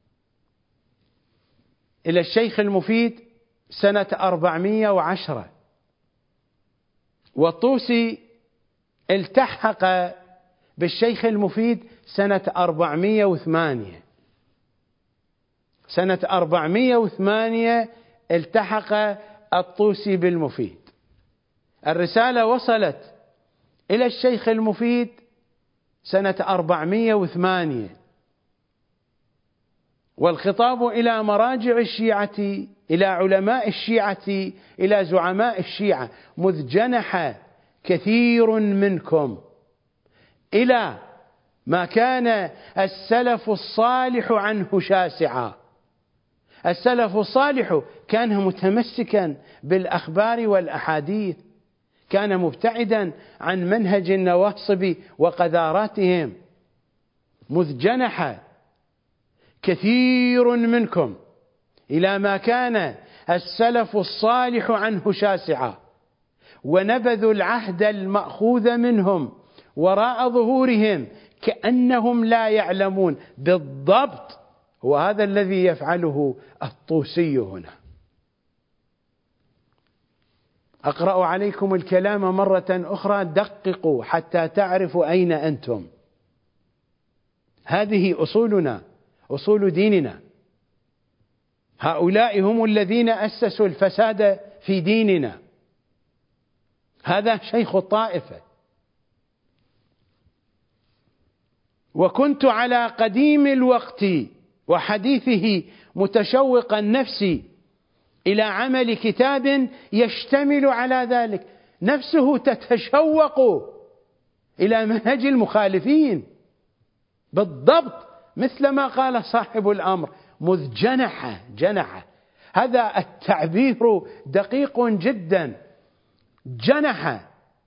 إلى الشيخ المفيد سنة 410، والطوسي التحق بالشيخ المفيد سنة 408. سنة 408 التحق الطوسي بالمفيد. الرسالة وصلت إلى الشيخ المفيد سنة 408، والخطاب إلى مراجع الشيعة، إلى علماء الشيعة، إلى زعماء الشيعة: مذ جنح كثير منكم إلى ما كان السلف الصالح عنه شاسعا. السلف الصالح كان متمسكا بالأخبار والأحاديث، كان مبتعدا عن منهج النواصب وقذاراتهم. مذ جنح كثير منكم إلى ما كان السلف الصالح عنه شاسعا، ونبذوا العهد المأخوذ منهم وراء ظهورهم كأنهم لا يعلمون. بالضبط هو هذا الذي يفعله الطوسي هنا. أقرأ عليكم الكلام مرة أخرى، دققوا حتى تعرفوا أين أنتم. هذه أصولنا، أصول ديننا. هؤلاء هم الذين أسسوا الفساد في ديننا. هذا شيخ الطائفة. وكنت على قديم الوقت وحديثه متشوقا نفسي إلى عمل كتاب يشتمل على ذلك. نفسه تتشوق إلى منهج المخالفين، بالضبط مثل ما قال صاحب الأمر: مذ جنح. هذا التعبير دقيق جدا. جنح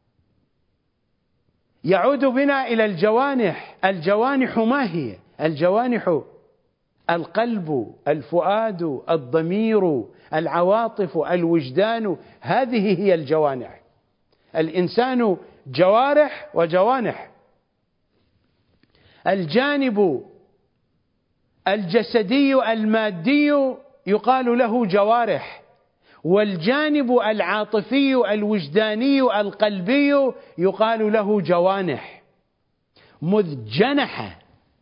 يعود بنا إلى الجوانح. الجوانح ما هي؟ الجوانح القلب، الفؤاد، الضمير، العواطف، الوجدان. هذه هي الجوانح. الإنسان جوارح وجوانح. الجانب الجسدي المادي يقال له جوارح، والجانب العاطفي الوجداني القلبي يقال له جوانح. مذ جنح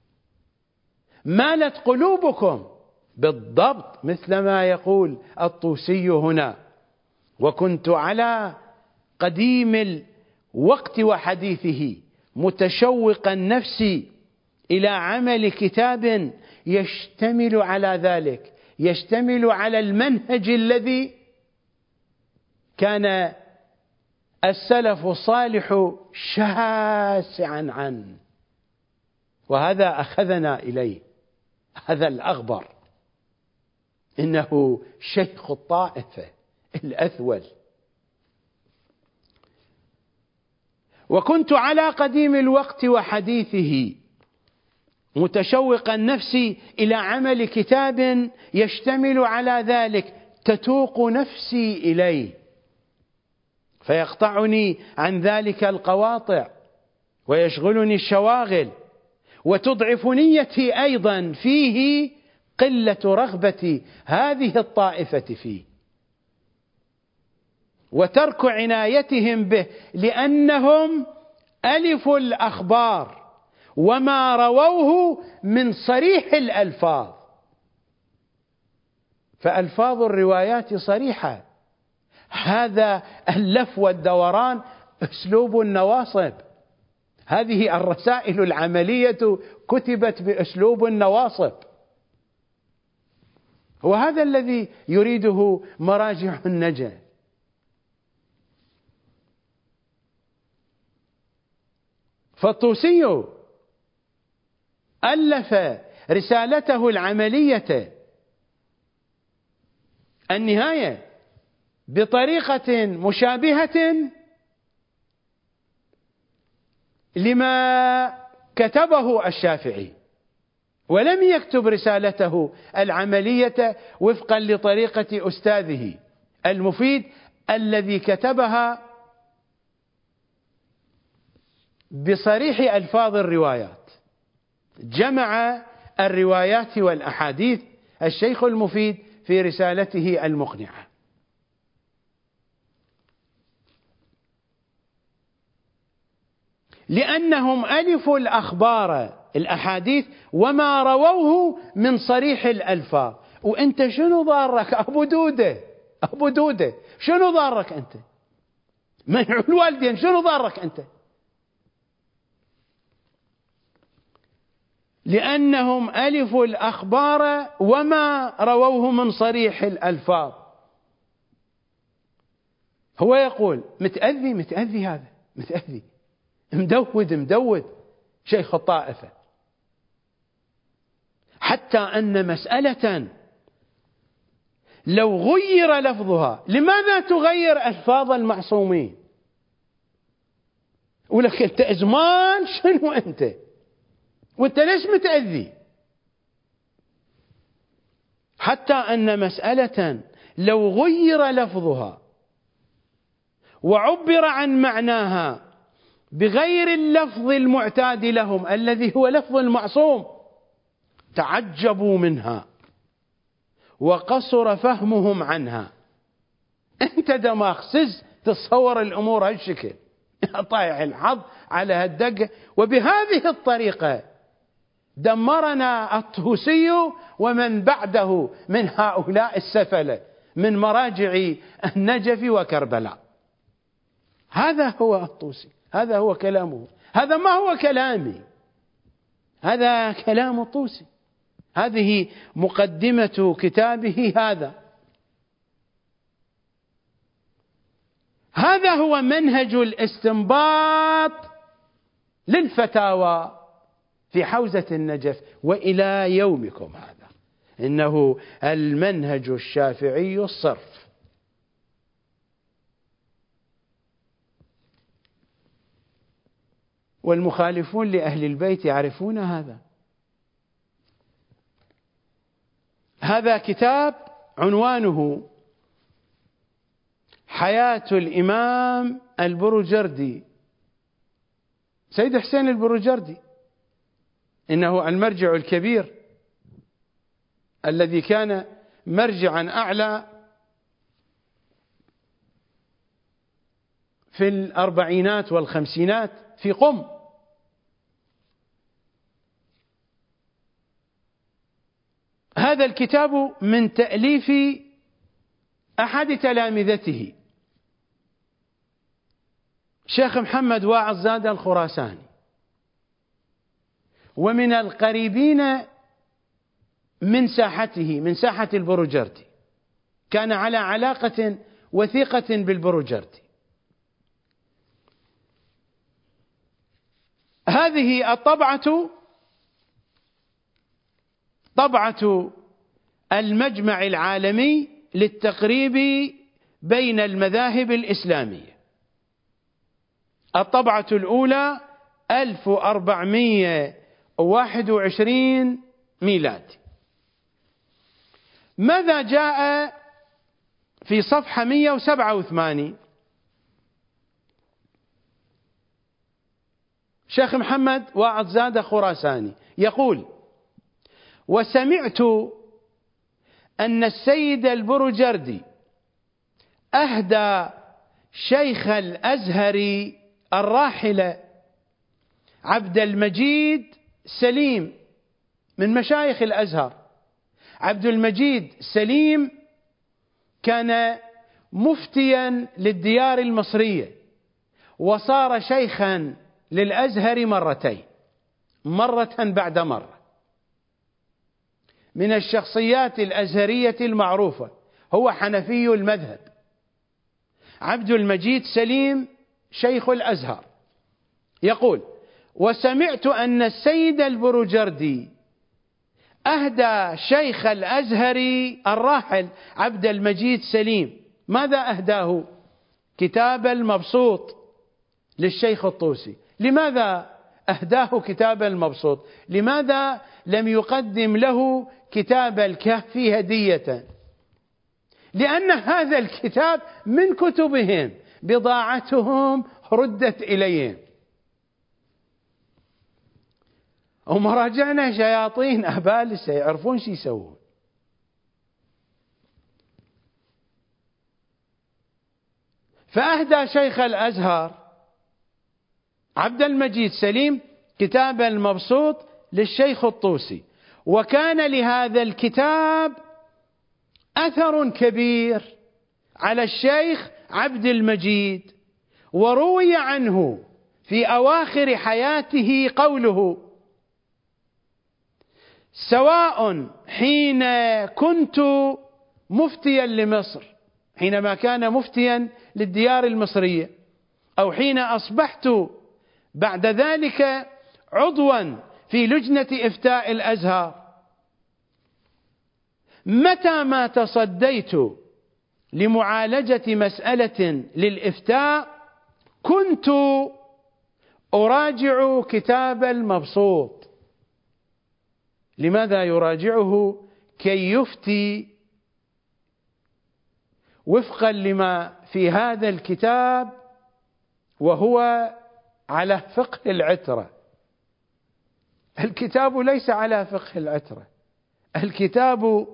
مالت قلوبكم، بالضبط مثل ما يقول الطوسي هنا: وكنت على قديم الوقت وحديثه متشوقا نفسي إلى عمل كتاب يشتمل على ذلك، يشتمل على المنهج الذي كان السلف الصالح شاسعا عنه، وهذا أخذنا إليه هذا الأغبر، إنه شيخ الطائفة الأثول. وكنت على قديم الوقت وحديثه متشوقا نفسي إلى عمل كتاب يشتمل على ذلك، تتوق نفسي إليه فيقطعني عن ذلك القواطع ويشغلني الشواغل، وتضعف نيتي أيضا فيه قلة رغبة هذه الطائفة فيه وترك عنايتهم به، لأنهم ألفوا الأخبار وما رووه من صريح الألفاظ، فألفاظ الروايات صريحة. هذا اللف والدوران أسلوب النواصب، هذه الرسائل العملية كتبت بأسلوب النواصب، وهذا الذي يريده مراجع النجف. فالطوسي ألف رسالته العملية النهاية بطريقة مشابهة لما كتبه الشافعي، ولم يكتب رسالته العملية وفقا لطريقة أستاذه المفيد الذي كتبها بصريح ألفاظ الروايات، جمع الروايات والأحاديث الشيخ المفيد في رسالته المقنعة. لأنهم ألفوا الأخبار الأحاديث وما رووه من صريح الألفاظ. وأنت شنو ضارك أبو دودة شنو ضارك أنت؟ منع الوالدين شنو ضارك أنت؟ لأنهم ألفوا الأخبار وما رووه من صريح الألفاظ. هو يقول متأذي هذا متأذي مدود شيخ الطائفة، حتى أن مسألة لو غير لفظها، لماذا تغير ألفاظ المعصومين؟ ولك أنت إزمان شنو أنت؟ وأنت ليش متأذي؟ حتى أن مسألة لو غير لفظها وعبر عن معناها بغير اللفظ المعتاد لهم الذي هو لفظ المعصوم تعجبوا منها وقصر فهمهم عنها. أنت دماغ سز تصور الأمور هالشكل، طايع الحظ على هالدقة. وبهذه الطريقة دمرنا الطوسي ومن بعده من هؤلاء السفلة من مراجع النجف وكربلاء. هذا هو الطوسي، هذا هو كلامه، هذا ما هو كلامي، هذا كلام الطوسي، هذه مقدمة كتابه. هذا هو منهج الاستنباط للفتاوى في حوزة النجف وإلى يومكم هذا، إنه المنهج الشافعي الصرف. والمخالفون لأهل البيت يعرفون هذا. هذا كتاب عنوانه حياة الإمام البروجردي، سيد حسين البروجردي، إنه المرجع الكبير الذي كان مرجعا أعلى في الأربعينات والخمسينات في قم. هذا الكتاب من تأليف أحد تلامذته شيخ محمد واعظ زادة الخراساني، ومن القريبين من ساحته، من ساحة البروجردي، كان على علاقة وثيقة بالبروجردي. هذه الطبعة طبعة المجمع العالمي للتقريب بين المذاهب الإسلامية، الطبعة الأولى 1421 ميلادي. ماذا جاء في صفحة 187؟ شيخ محمد واعظ زادة خراساني يقول: وسمعت أن السيد البروجردي أهدى شيخ الأزهر الراحل عبد المجيد سليم من مشايخ الأزهر. عبد المجيد سليم كان مفتيا للديار المصرية، وصار شيخا للأزهر مرتين، مرة بعد مرة. من الشخصيات الأزهرية المعروفة، هو حنفي المذهب. عبد المجيد سليم شيخ الأزهر يقول: وسمعت أن السيد البروجردي أهدى شيخ الأزهر الراحل عبد المجيد سليم. ماذا أهداه؟ كتاب المبسوط للشيخ الطوسي. لماذا أهداه كتاب المبسوط؟ لماذا لم يقدم له كتاب الكهف هدية؟ لأن هذا الكتاب من كتبهم، بضاعتهم ردت إليهم. ومراجعنا شياطين أبالسة يعرفون شو يسوون. فأهدى شيخ الأزهر عبد المجيد سليم كتاب المبسوط للشيخ الطوسي، وكان لهذا الكتاب أثر كبير على الشيخ عبد المجيد. وروي عنه في أواخر حياته قوله: سواء حين كنت مفتيا لمصر، حينما كان مفتيا للديار المصرية، أو حين أصبحت بعد ذلك عضوا في لجنة إفتاء الأزهر، متى ما تصديت لمعالجة مسألة للإفتاء كنت أراجع كتاب المبسوط. لماذا يراجعه؟ كي يفتي وفقا لما في هذا الكتاب، وهو على فقه العترة. الكتاب ليس على فقه العترة، الكتاب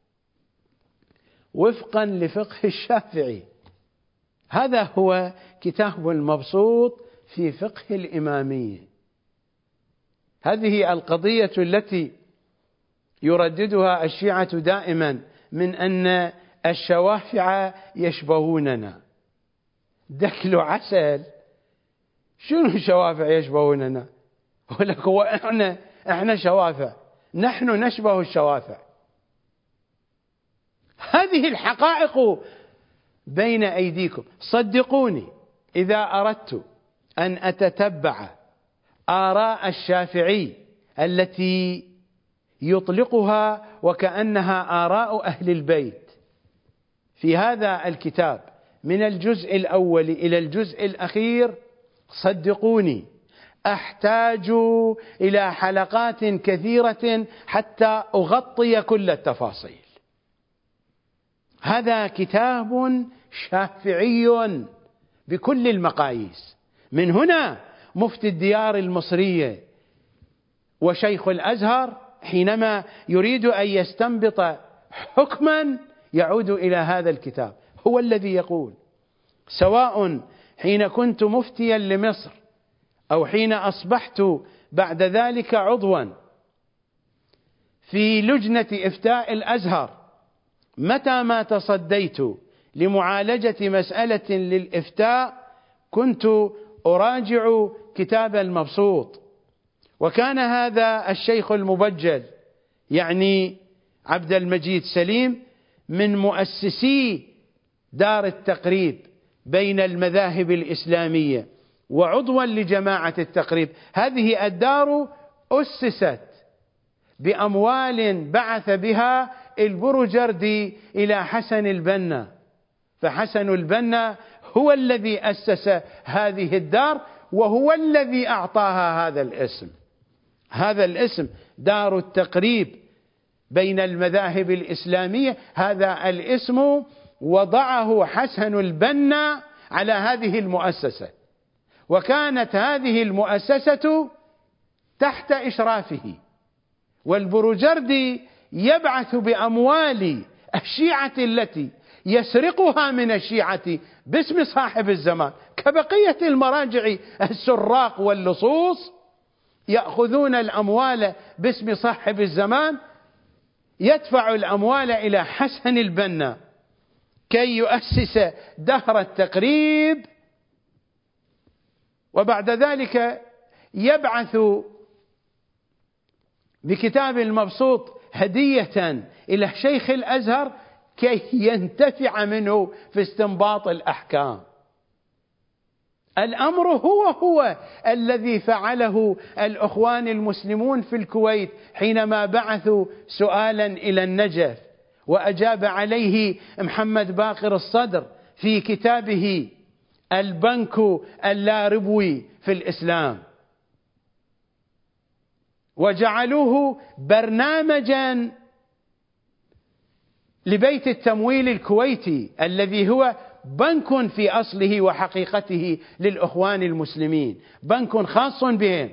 وفقا لفقه الشافعي. هذا هو كتاب المبسوط في فقه الإمامية. هذه القضية التي يرددها الشيعة دائما، من أن الشوافع يشبهوننا. دكل عسل، شنو الشوافع يشبهوننا؟ يقول لك هو احنا شوافع، نحن نشبه الشوافع. هذه الحقائق بين أيديكم. صدقوني، إذا أردت أن أتتبع آراء الشافعي التي يطلقها وكأنها آراء أهل البيت في هذا الكتاب من الجزء الأول إلى الجزء الأخير، صدقوني أحتاج إلى حلقات كثيرة حتى أغطي كل التفاصيل. هذا كتاب شافعي بكل المقاييس. من هنا مفتي الديار المصرية وشيخ الأزهر حينما يريد أن يستنبط حكما يعود إلى هذا الكتاب، هو الذي يقول: سواء حين كنت مفتيا لمصر أو حين أصبحت بعد ذلك عضوا في لجنة إفتاء الأزهر، متى ما تصديت لمعالجة مسألة للإفتاء كنت أراجع كتاب المبسوط. وكان هذا الشيخ المبجل يعني عبد المجيد سليم من مؤسسي دار التقريب بين المذاهب الإسلامية وعضوا لجماعة التقريب. هذه الدار أسست بأموال بعث بها البرجردي إلى حسن البنا، فحسن البنا هو الذي أسس هذه الدار وهو الذي أعطاها هذا الاسم. هذا الاسم دار التقريب بين المذاهب الإسلامية، هذا الاسم وضعه حسن البنا على هذه المؤسسة، وكانت هذه المؤسسة تحت إشرافه، والبرجردي يبعث بأموال الشيعة التي يسرقها من الشيعة باسم صاحب الزمان، كبقية المراجع السراق واللصوص يأخذون الأموال باسم صاحب الزمان، يدفع الأموال إلى حسن البنا كي يؤسس دهر التقريب، وبعد ذلك يبعث بكتاب المبسوط هدية إلى شيخ الأزهر كي ينتفع منه في استنباط الأحكام. الأمر هو الذي فعله الأخوان المسلمون في الكويت حينما بعثوا سؤالا إلى النجف، وأجاب عليه محمد باقر الصدر في كتابه البنك اللاربوي في الإسلام، وجعلوه برنامجا لبيت التمويل الكويتي الذي هو بنك في أصله وحقيقته للأخوان المسلمين، بنك خاص بهم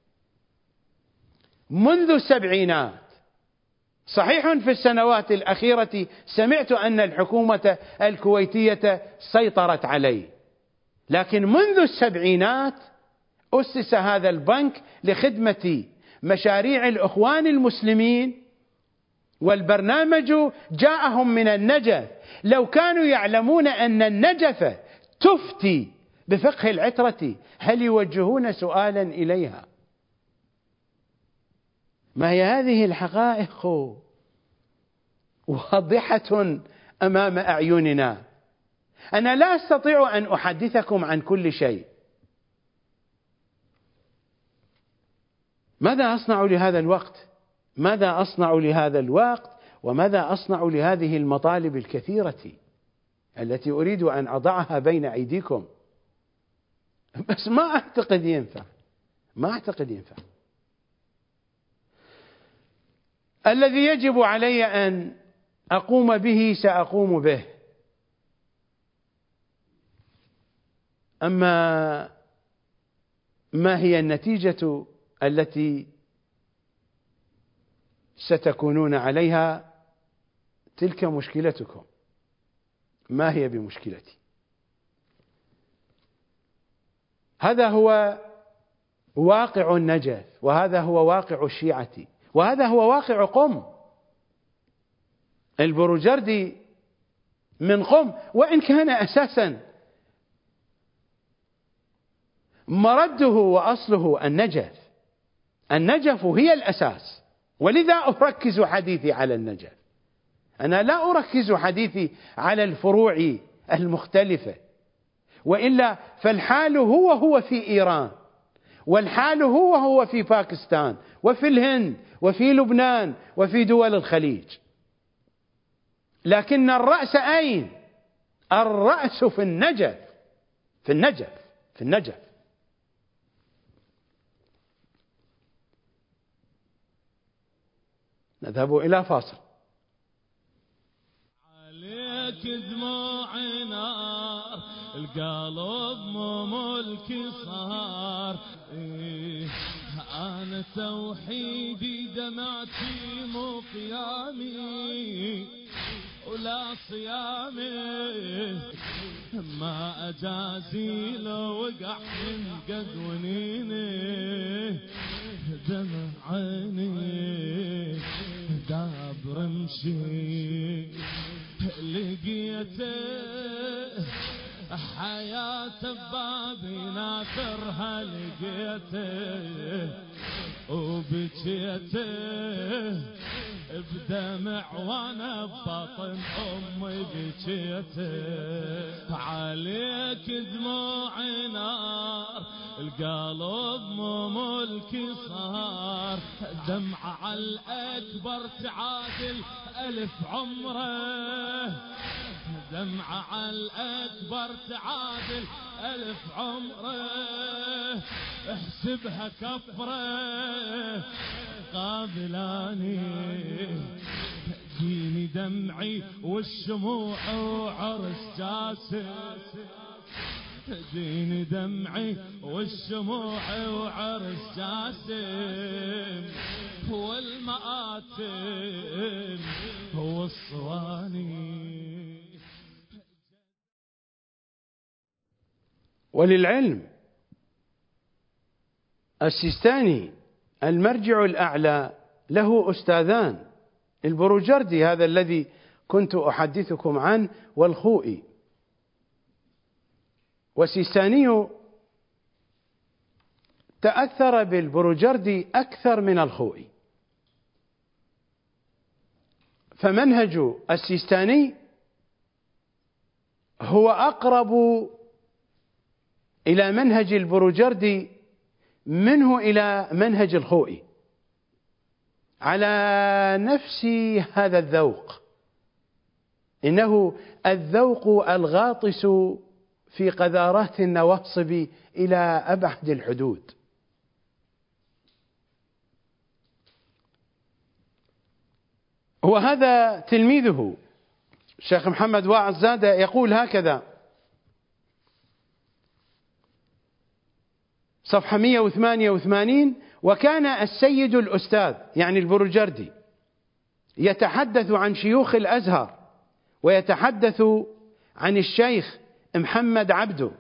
منذ السبعينات. صحيح في السنوات الأخيرة سمعت أن الحكومة الكويتية سيطرت عليه، لكن منذ السبعينات أسس هذا البنك لخدمة مشاريع الأخوان المسلمين، والبرنامج جاءهم من النجف. لو كانوا يعلمون أن النجف تفتي بفقه العترة هل يوجهون سؤالا إليها؟ ما هي هذه الحقائق واضحة أمام أعيننا. أنا لا أستطيع أن أحدثكم عن كل شيء. ماذا أصنع لهذا الوقت؟ ماذا أصنع لهذا الوقت؟ وماذا أصنع لهذه المطالب الكثيرة التي أريد أن أضعها بين أيديكم؟ بس ما أعتقد ينفع، ما أعتقد ينفع. الذي يجب علي أن أقوم به سأقوم به، أما ما هي النتيجة التي ستكونون عليها تلك مشكلتكم، ما هي بمشكلتي. هذا هو واقع النجف، وهذا هو واقع الشيعة، وهذا هو واقع قم. البرجردي من قم، وإن كان أساسا مرده وأصله النجف. النجف هي الأساس، ولذا أركز حديثي على النجف. أنا لا أركز حديثي على الفروع المختلفة، وإلا فالحال هو في إيران، والحال هو في باكستان وفي الهند وفي لبنان وفي دول الخليج. لكن الرأس أين؟ الرأس في النجف، في النجف، في النجف. نذهب إلى فاصل. عليك دموع نار، القلب مو ملك صار. أنا توحيدي دمعتي مو قيامي، ولا صيامي ما أجازي لو وقع من قد ونيني دمع عيني داب رمشي لقيته حياة ببابي ناثرها لقيته وبكيته بدمع وانا ببطن امي بكيته عليك دموعي نار القلب مو ملكي صار دمعة على الأكبر تعادل 1000 عمره دمعة على الأكبر تعادل 1000 عمره احسبها كفرة قابلاني جيني دمعي والشموع وعرس جاسم ديني دمعي والشموع وعرس جاسم هو المآتم هو الصواني. وللعلم السيستاني المرجع الأعلى له أستاذان، البروجردي هذا الذي كنت أحدثكم عنه والخوئي. والسيستاني تأثر بالبروجردي أكثر من الخوئي، فمنهج السيستاني هو أقرب إلى منهج البروجردي منه إلى منهج الخوئي على نفس هذا الذوق. إنه الذوق الغاطس في قذارات النواصب إلى أبعد الحدود. وهذا تلميذه الشيخ محمد واعظ زادة يقول هكذا صفحة 188: وكان السيد الأستاذ يعني البروجردي يتحدث عن شيوخ الأزهر ويتحدث عن الشيخ محمد عبده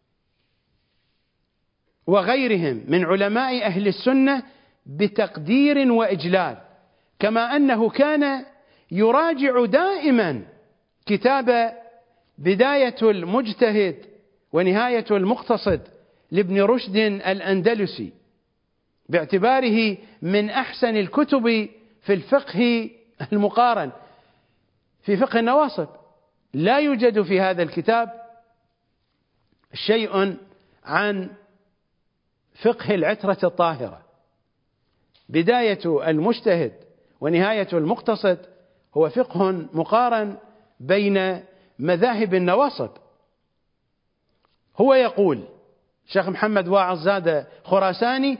وغيرهم من علماء أهل السنة بتقدير وإجلال، كما أنه كان يراجع دائما كتاب بداية المجتهد ونهاية المقتصد لابن رشد الأندلسي باعتباره من أحسن الكتب في الفقه المقارن في فقه النواصب. لا يوجد في هذا الكتاب شيء عن فقه العترة الطاهرة. بداية المجتهد ونهاية المقتصد هو فقه مقارن بين مذاهب النواصب. هو شيخ محمد واعظ زادة خراساني: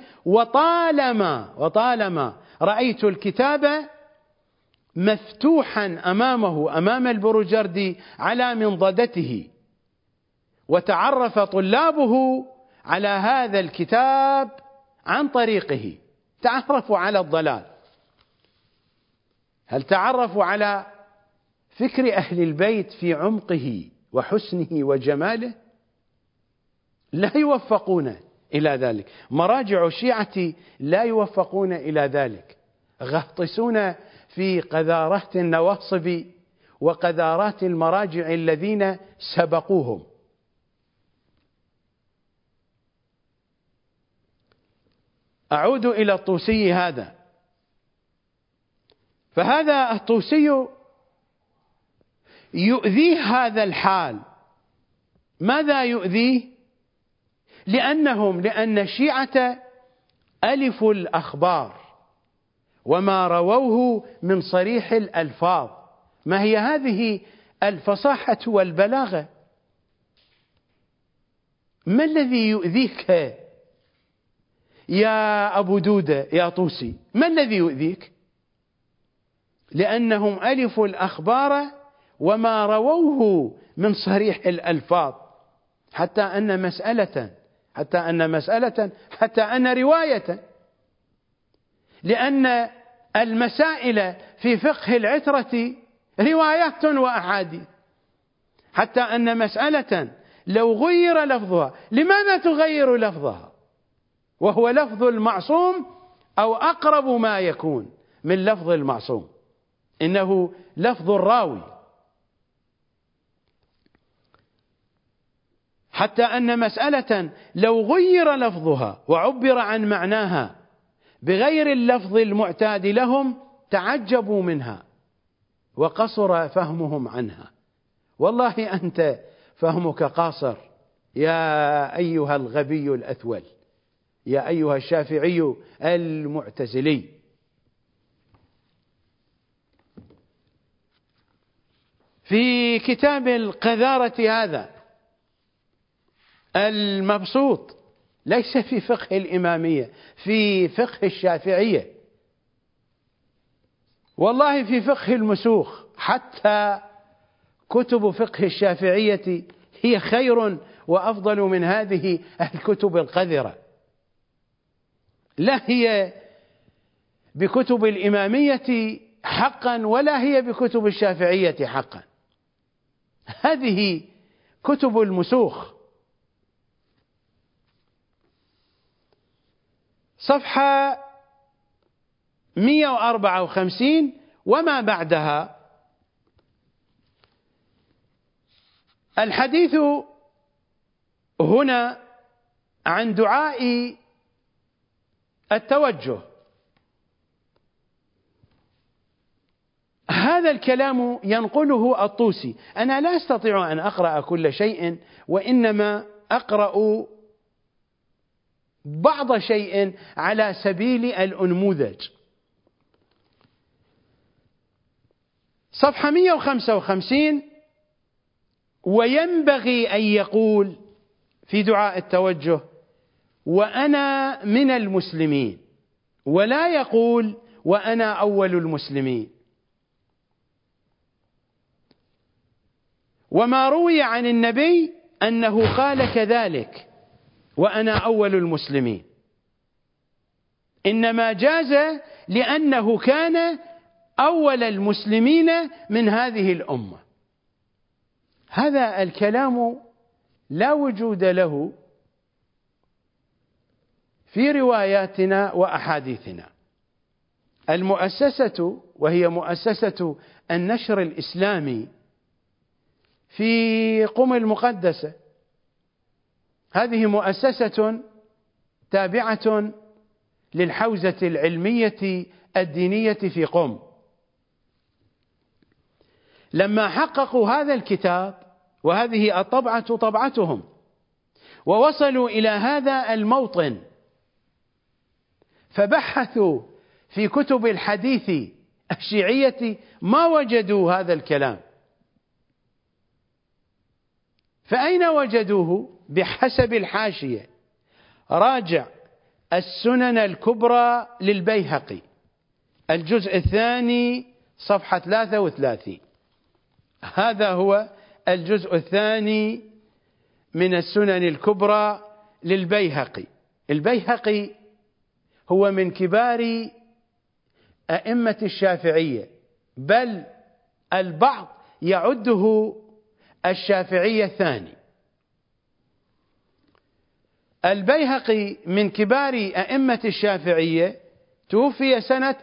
وطالما رأيت الكتاب مفتوحا أمام البروجردي على منضدته، وتعرف طلابه على هذا الكتاب عن طريقه، تعرفوا على الضلال. هل تعرفوا على فكر أهل البيت في عمقه وحسنه وجماله؟ لا يوفقون إلى ذلك. مراجع الشيعة لا يوفقون إلى ذلك، غاطسون في قذارات النواصب وقذارات المراجع الذين سبقوهم. أعود إلى الطوسي هذا، فهذا الطوسي يؤذيه هذا الحال. ماذا يؤذيه؟ لأن الشيعة ألفوا الأخبار وما رووه من صريح الألفاظ. ما هي هذه الفصاحة والبلاغة؟ ما الذي يؤذيك يا أبو دودة يا طوسي؟ ما الذي يؤذيك؟ لأنهم ألفوا الأخبار وما رووه من صريح الألفاظ، حتى أن رواية، لأن المسائل في فقه العترة روايات وأحاديث، حتى أن مسألة لو غير لفظها، لماذا تغير لفظها وهو لفظ المعصوم أو أقرب ما يكون من لفظ المعصوم، إنه لفظ الراوي. حتى أن مسألة لو غير لفظها وعبر عن معناها بغير اللفظ المعتاد لهم تعجبوا منها وقصر فهمهم عنها. والله أنت فهمك قاصر يا أيها الغبي الأثول، يا أيها الشافعي المعتزلي. في كتاب القذارة هذا المبسوط، ليس في فقه الإمامية، في فقه الشافعية، والله في فقه المسوخ، حتى كتب فقه الشافعية هي خير وأفضل من هذه الكتب القذرة، لا هي بكتب الإمامية حقا ولا هي بكتب الشافعية حقا، هذه كتب المسوخ. صفحة 154 وما بعدها، الحديث هنا عن دعاء التوجه. هذا الكلام ينقله الطوسي، أنا لا أستطيع أن أقرأ كل شيء، وإنما أقرأ بعض شيء على سبيل الأنموذج. صفحة 155: وينبغي أن يقول في دعاء التوجه وأنا من المسلمين، ولا يقول وأنا أول المسلمين. وما روي عن النبي أنه قال كذلك وأنا أول المسلمين، إنما جاز لأنه كان أول المسلمين من هذه الأمة. هذا الكلام لا وجود له في رواياتنا وأحاديثنا. المؤسسة، وهي مؤسسة النشر الإسلامي في قم المقدسة، هذه مؤسسة تابعة للحوزة العلمية الدينية في قم. لما حققوا هذا الكتاب، وهذه الطبعة طبعتهم، ووصلوا إلى هذا الموطن، فبحثوا في كتب الحديث الشيعية ما وجدوا هذا الكلام. فأين وجدوه؟ بحسب الحاشية: راجع السنن الكبرى للبيهقي، الجزء الثاني، صفحة 33. هذا هو الجزء الثاني من السنن الكبرى للبيهقي. البيهقي هو من كبار أئمة الشافعية، بل البعض يعده الشافعي الثاني. البيهقي من كبار أئمة الشافعية، توفي سنة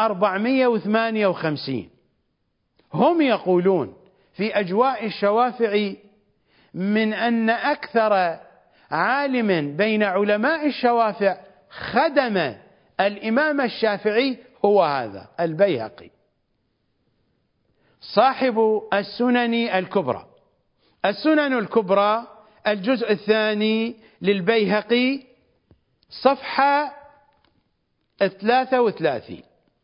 458. هم يقولون في أجواء الشوافع من أن أكثر عالم بين علماء الشوافع خدم الإمام الشافعي هو هذا البيهقي، صاحب السنن الكبرى. السنن الكبرى الجزء الثاني للبيهقي، صفحة 33.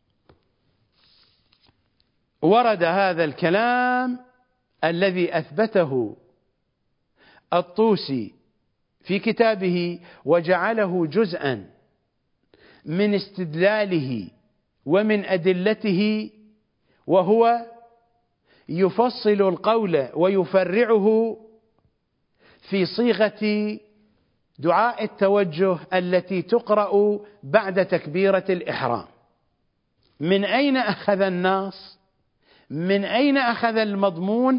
ورد هذا الكلام الذي أثبته الطوسي في كتابه وجعله جزءا من استدلاله ومن أدلته، وهو يفصل القول ويفرعه في صيغة دعاء التوجه التي تقرأ بعد تكبيرة الإحرام. من أين أخذ الناس؟ من أين أخذ المضمون؟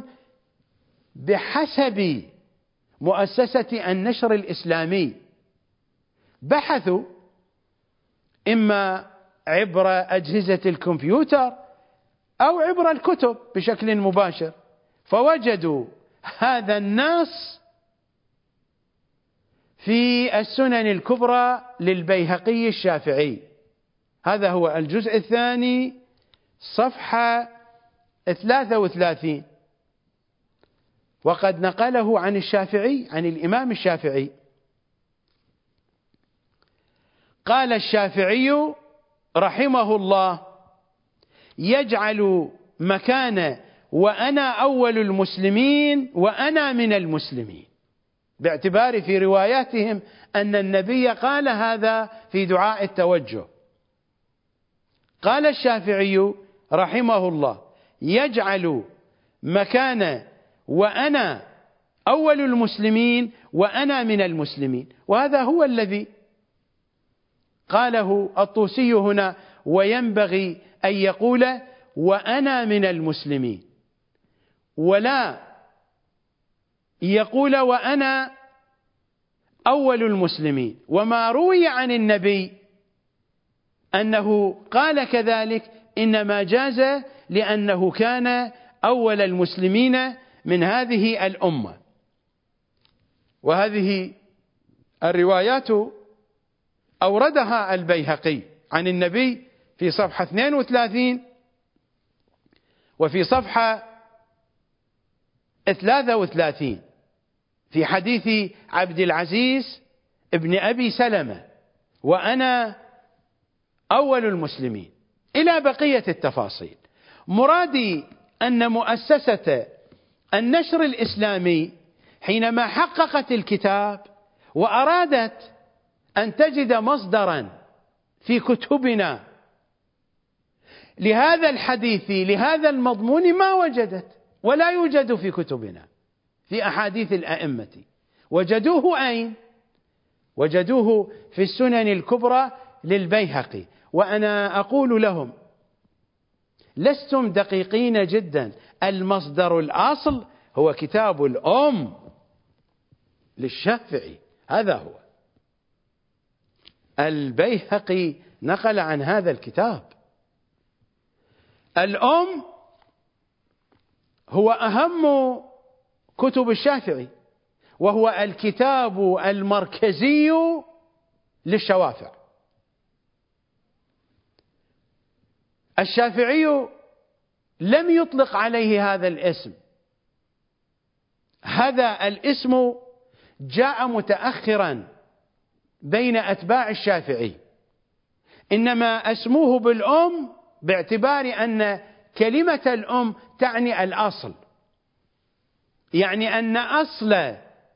بحسب مؤسسة النشر الإسلامي، بحثوا إما عبر أجهزة الكمبيوتر أو عبر الكتب بشكل مباشر، فوجدوا هذا النص في السنن الكبرى للبيهقي الشافعي. هذا هو الجزء الثاني صفحة 33، وقد نقله عن الشافعي، عن الإمام الشافعي. قال الشافعي رحمه الله: يجعل مكان وأنا أول المسلمين وأنا من المسلمين، باعتبار في رواياتهم أن النبي قال هذا في دعاء التوجه. قال الشافعي رحمه الله: يجعل مكان وأنا أول المسلمين وأنا من المسلمين، وهذا هو الذي قاله الطوسي هنا: وينبغي أن يقول وأنا من المسلمين، ولا يقول وأنا أول المسلمين. وما روي عن النبي أنه قال كذلك إنما جاز لأنه كان أول المسلمين من هذه الأمة. وهذه الروايات أوردها البيهقي عن النبي في صفحة 32 وفي صفحة 33 في حديث عبد العزيز ابن أبي سلمة: وأنا أول المسلمين، إلى بقية التفاصيل. مرادي أن مؤسسة النشر الإسلامي حينما حققت الكتاب وأرادت أن تجد مصدرا في كتبنا لهذا الحديث لهذا المضمون ما وجدت، ولا يوجد في كتبنا في أحاديث الأئمة. وجدوه أين؟ وجدوه في السنن الكبرى للبيهقي. وأنا أقول لهم: لستم دقيقين جدا، المصدر الأصل هو كتاب الأم للشافعي، هذا هو. البيهقي نقل عن هذا الكتاب. الأم هو أهم كتب الشافعي، وهو الكتاب المركزي للشوافع. الشافعي لم يطلق عليه هذا الاسم، هذا الاسم جاء متأخرا بين أتباع الشافعي، إنما اسموه بالأم باعتبار أن كلمة الأم تعني الأصل، يعني أن أصل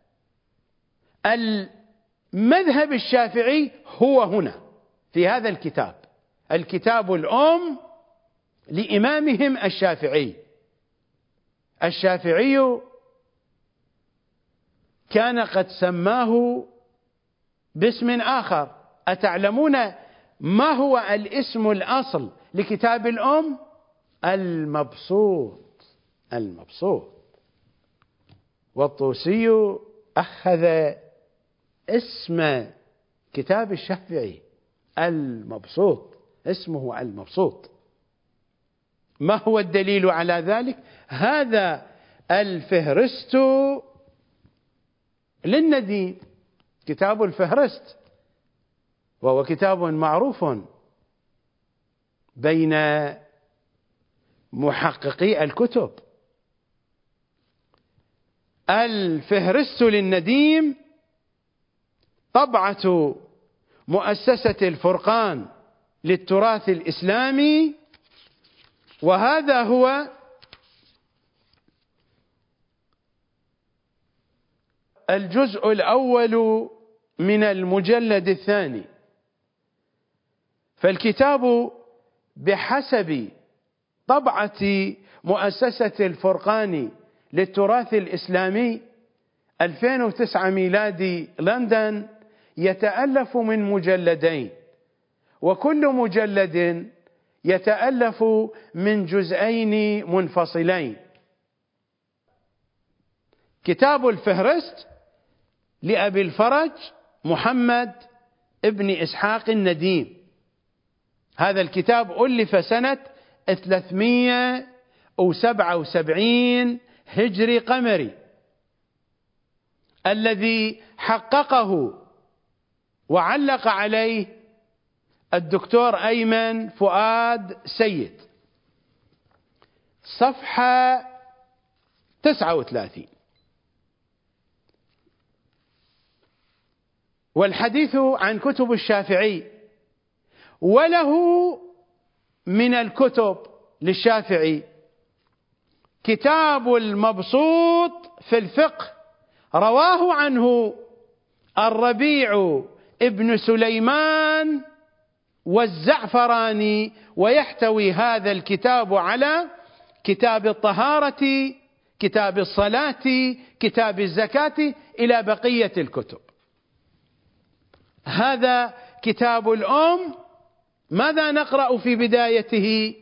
المذهب الشافعي هو هنا في هذا الكتاب، الكتاب الأم لإمامهم الشافعي. الشافعي كان قد سماه باسم آخر. أتعلمون ما هو الاسم الأصل لكتاب الأم؟ المبسوط. المبسوط. والطوسي أخذ اسم كتاب الشافعي المبسوط، اسمه المبسوط. ما هو الدليل على ذلك؟ هذا الفهرست للنديم، كتاب الفهرست، وهو كتاب معروف بين محققي الكتب. الفهرست للنديم طبعة مؤسسة الفرقان للتراث الإسلامي، وهذا هو الجزء الأول من المجلد الثاني. فالكتاب بحسب طبعة مؤسسة الفرقان للتراث الإسلامي 2009 ميلادي لندن يتألف من مجلدين، وكل مجلد يتألف من جزئين منفصلين. كتاب الفهرست لأبي الفرج محمد ابن إسحاق النديم، هذا الكتاب ألف سنة 377 هجري قمري، الذي حققه وعلق عليه الدكتور أيمن فؤاد سيد، صفحة 39. والحديث عن كتب الشافعي، وله من الكتب للشافعي كتاب المبسوط في الفقه، رواه عنه الربيع ابن سليمان والزعفراني، ويحتوي هذا الكتاب على كتاب الطهارة، كتاب الصلاة، كتاب الزكاة، إلى بقية الكتب. هذا كتاب الأم. ماذا نقرأ في بدايته؟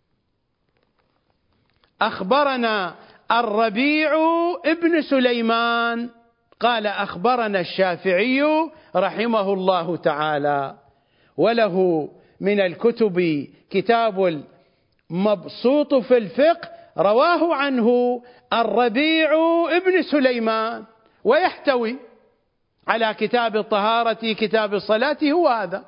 أخبرنا الربيع ابن سليمان قال أخبرنا الشافعي رحمه الله تعالى، وله من الكتب كتاب المبسوط في الفقه، رواه عنه الربيع ابن سليمان، ويحتوي على كتاب الطهارة، كتاب الصلاة، هو هذا.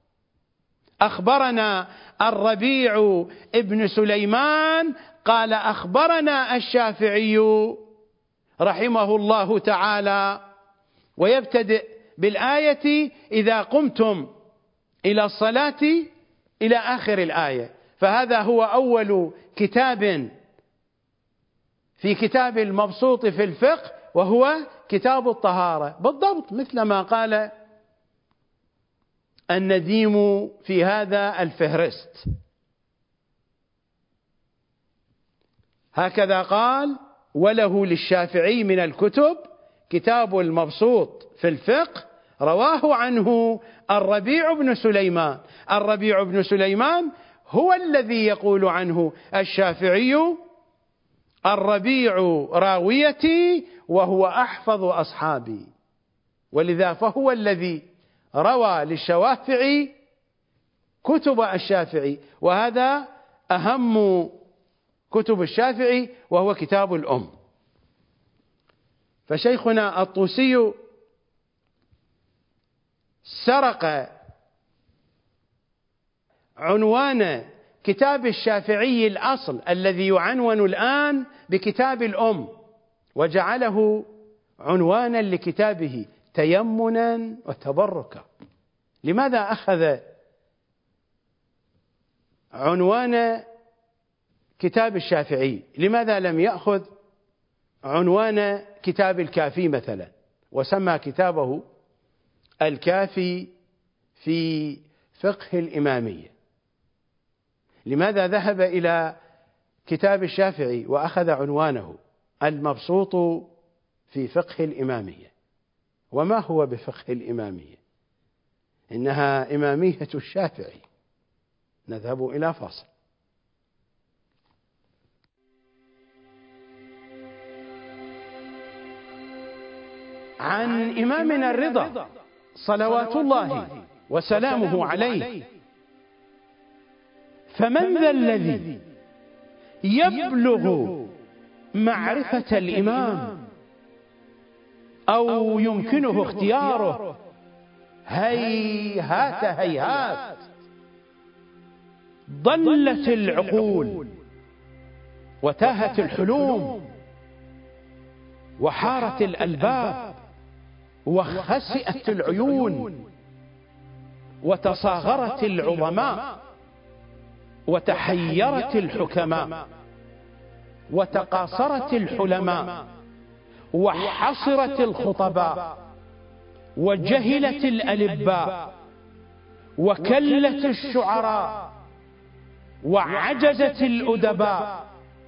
أخبرنا الربيع ابن سليمان قال أخبرنا الشافعي رحمه الله تعالى، ويبتدئ بالآية إذا قمتم إلى الصلاة إلى آخر الآية. فهذا هو أول كتاب في كتاب المبسوط في الفقه، وهو كتاب الطهارة، بالضبط مثل ما قال النديم في هذا الفهرست. هكذا قال: وله للشافعي من الكتب كتاب المبسوط في الفقه، رواه عنه الربيع بن سليمان. الربيع بن سليمان هو الذي يقول عنه الشافعي: الربيع راويتي وهو أحفظ أصحابي، ولذا فهو الذي روى للشوافعي كتب الشافعي، وهذا أهم كتب الشافعي، وهو كتاب الأم. فشيخنا الطوسي سرق عنوان كتاب الشافعي الأصل الذي يعنون الآن بكتاب الأم، وجعله عنوانا لكتابه تيمنا وتبركا. لماذا أخذ عنوان كتاب الشافعي؟ لماذا لم يأخذ عنوان كتاب الكافي مثلا، وسمى كتابه الكافي في فقه الإمامية؟ لماذا ذهب إلى كتاب الشافعي وأخذ عنوانه المبسوط في فقه الإمامية؟ وما هو بفقه الإمامية؟ إنها إمامية الشافعي. نذهب إلى فاصل. عن إمامنا الرضا صلوات الله وسلامه عليه: فمن ذا الذي يبلغ معرفة الإمام أو يمكنه اختياره؟ هيهات هيهات، ضلت العقول وتاهت الحلوم وحارت الألباب وخسئت العيون وتصاغرت العظماء وتحيرت الحكماء وتقاصرت الحلماء وحصرت الخطباء وجهلت الألباء وكلت الشعراء وعجزت الأدباء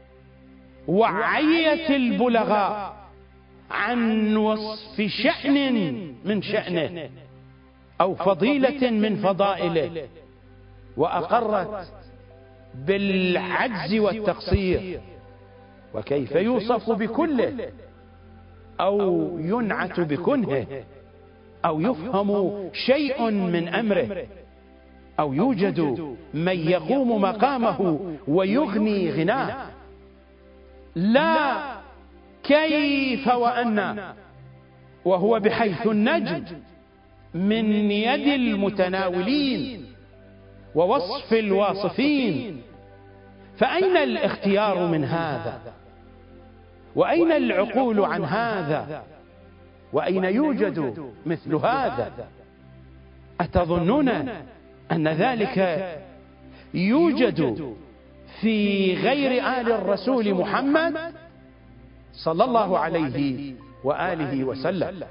وعيت البلغاء عن وصف شأن من شأنه أو فضيلة من فضائله، وأقرت بالعجز والتقصير، وكيف يوصف بكله أو ينعت بكنهه أو يفهم شيء من أمره أو يوجد من يقوم مقامه ويغني غناه. لا، كيف وأن وهو بحيث النجم من يد المتناولين ووصف الواصفين. فأين الاختيار من هذا؟ وأين العقول عن هذا؟ وأين يوجد مثل هذا؟ أتظنون أن ذلك يوجد في غير آل الرسول محمد صلى الله عليه وآله وسلم؟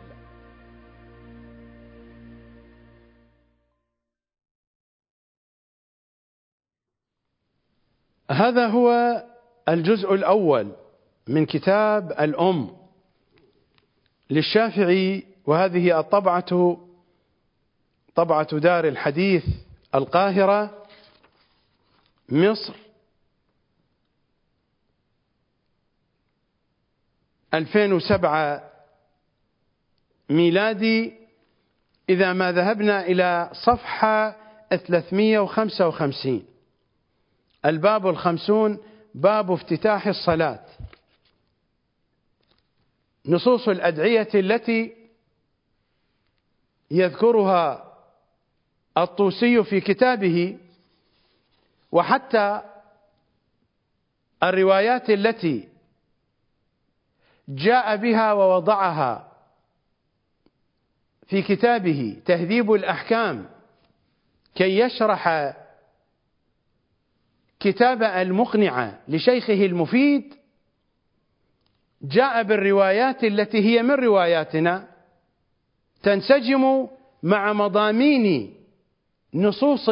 هذا هو الجزء الأول من كتاب الأم للشافعي، وهذه الطبعة طبعة دار الحديث القاهرة مصر 2007 ميلادي، إذا ما ذهبنا إلى صفحة 355 الباب 50 باب افتتاح الصلاة. نصوص الأدعية التي يذكرها الطوسي في كتابه، وحتى الروايات التي جاء بها ووضعها في كتابه تهذيب الأحكام كي يشرح كتاب المقنعة لشيخه المفيد، جاء بالروايات التي هي من رواياتنا تنسجم مع مضامين نصوص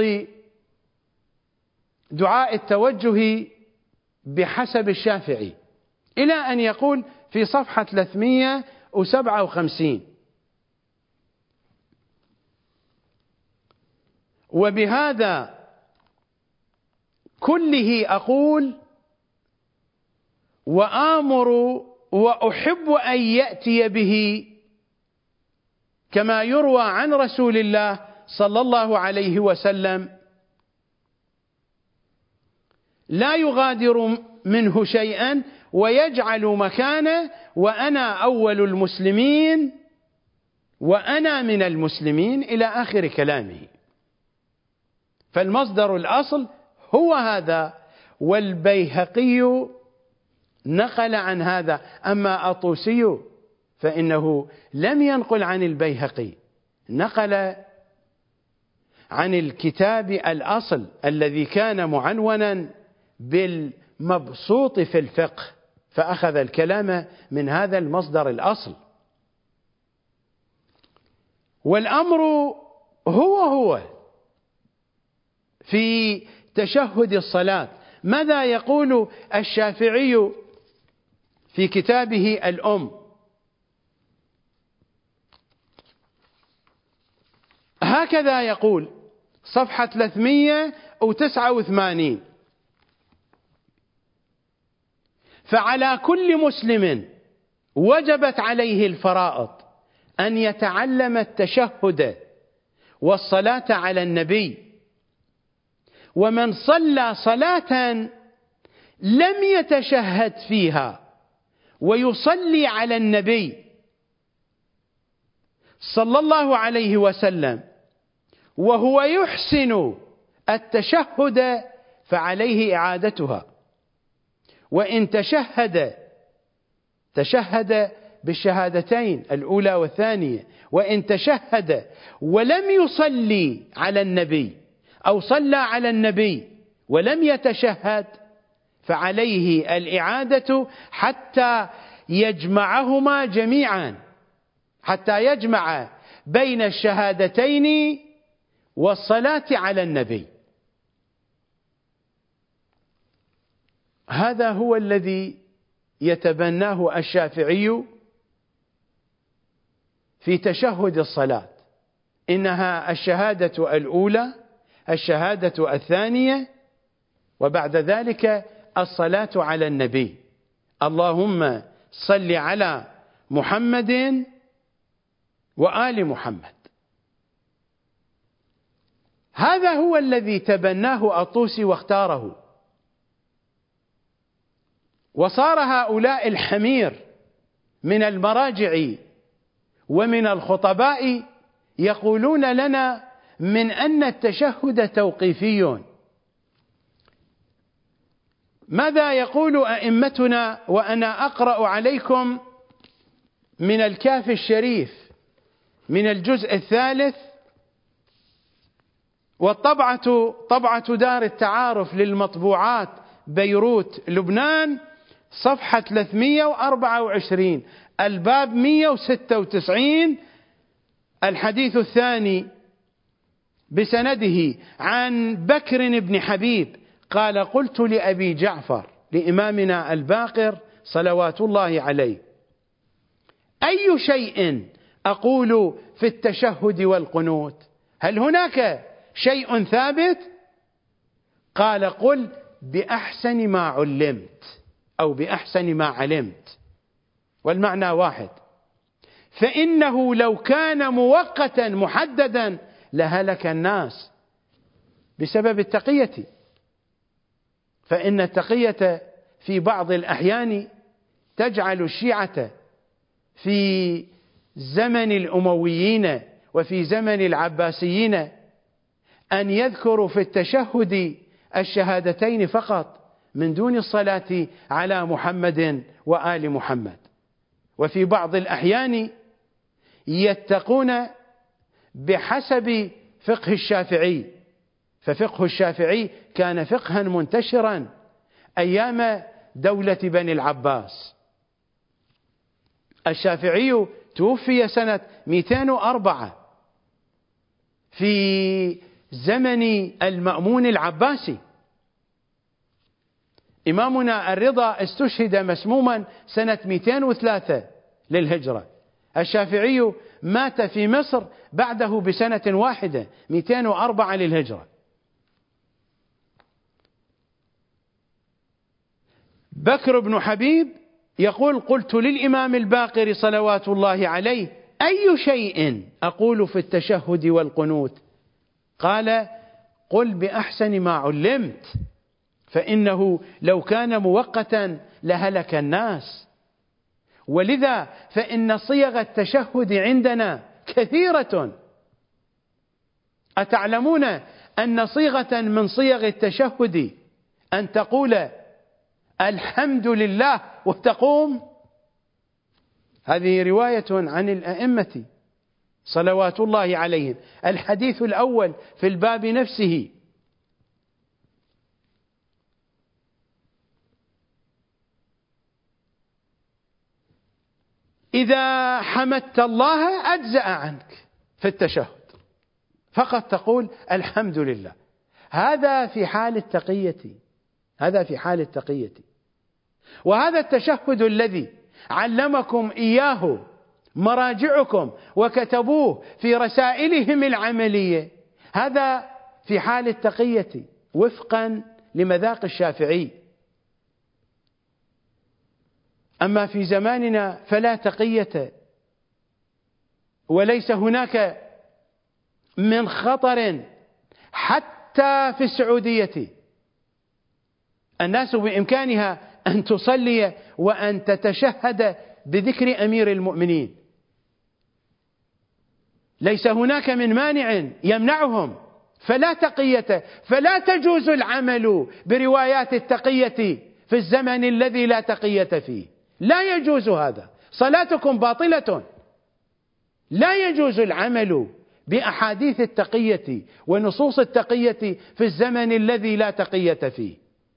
دعاء التوجه بحسب الشافعي، إلى أن يقول في صفحة 357: وبهذا كله أقول وآمر وأحب أن يأتي به كما يروى عن رسول الله صلى الله عليه وسلم، لا يغادر منه شيئا ويجعل مكانه وأنا أول المسلمين وأنا من المسلمين إلى آخر كلامه. فالمصدر الأصل هو هذا، والبيهقي نقل عن هذا. أما الطوسي فإنه لم ينقل عن البيهقي، نقل عن الكتاب الأصل الذي كان معنونا بالمبسوط في الفقه، فأخذ الكلام من هذا المصدر الأصل. والأمر هو في تشهد الصلاة. ماذا يقول الشافعي في كتابه الأم؟ هكذا يقول صفحة 389: فعلى كل مسلم وجبت عليه الفرائض أن يتعلم التشهد والصلاة على النبي، ومن صلى صلاة لم يتشهد فيها ويصلي على النبي صلى الله عليه وسلم وهو يحسن التشهد فعليه إعادتها، وإن تشهد بالشهادتين الأولى والثانية، وإن تشهد ولم يصلي على النبي أو صلى على النبي ولم يتشهد فعليه الإعادة حتى يجمعهما جميعا، حتى يجمع بين الشهادتين والصلاة على النبي. هذا هو الذي يتبناه الشافعي في تشهد الصلاة، إنها الشهادة الأولى، الشهادة الثانية، وبعد ذلك الصلاة على النبي. اللهم صل على محمد وآل محمد. هذا هو الذي تبناه الطوسي واختاره، وصار هؤلاء الحمير من المراجع ومن الخطباء يقولون لنا من أن التشهد توقيفي. ماذا يقول أئمتنا وأنا أقرأ عليكم من الكاف الشريف من الجزء 3، والطبعة طبعة دار التعارف للمطبوعات بيروت لبنان، صفحة 324، الباب 196، الحديث الثاني بسنده عن بكر بن حبيب قال: قلت لأبي جعفر لإمامنا الباقر صلوات الله عليه: أي شيء أقول في التشهد والقنوت؟ هل هناك شيء ثابت؟ قال: قل بأحسن ما علمت أو بأحسن ما علمت، والمعنى واحد، فإنه لو كان مؤقتا محددا لهلك الناس بسبب التقية، فإن التقية في بعض الأحيان تجعل الشيعة في زمن الأمويين وفي زمن العباسيين أن يذكروا في التشهد الشهادتين فقط من دون الصلاة على محمد وآل محمد، وفي بعض الأحيان يتقون بحسب فقه الشافعي، ففقه الشافعي كان فقها منتشرا أيام دولة بني العباس. الشافعي توفي سنة 204 في زمن المأمون العباسي. إمامنا الرضا استشهد مسموما سنة 203 للهجرة. الشافعي مات في مصر بعده بسنة واحدة 204 للهجرة. بكر بن حبيب يقول: قلت للإمام الباقر صلوات الله عليه: أي شيء أقول في التشهد والقنوت؟ قال: قل بأحسن ما علمت، فإنه لو كان مؤقتا لهلك الناس. ولذا فإن صيغ التشهد عندنا كثيرة. أتعلمون أن صيغة من صيغ التشهد أن تقول الحمد لله وتقوم؟ هذه رواية عن الأئمة صلوات الله عليهم. الحديث الأول في الباب نفسه: إذا حمدت الله أجزأ عنك في التشهد، فقط تقول الحمد لله. هذا في حال التقية، هذا في حال التقية. وهذا التشهد الذي علمكم إياه مراجعكم وكتبوه في رسائلهم العملية، هذا في حال التقية وفقا لمذاق الشافعي. أما في زماننا فلا تقية، وليس هناك من خطر. حتى في السعودية الناس بإمكانها أن تصلي وأن تتشهد بذكر أمير المؤمنين، ليس هناك من مانع يمنعهم، فلا تقية، فلا تجوز العمل بروايات التقية في الزمن الذي لا تقية فيه. لا يجوز هذا، صلاتكم باطلة. لا يجوز العمل بأحاديث التقية ونصوص التقية في الزمن الذي لا تقية فيه.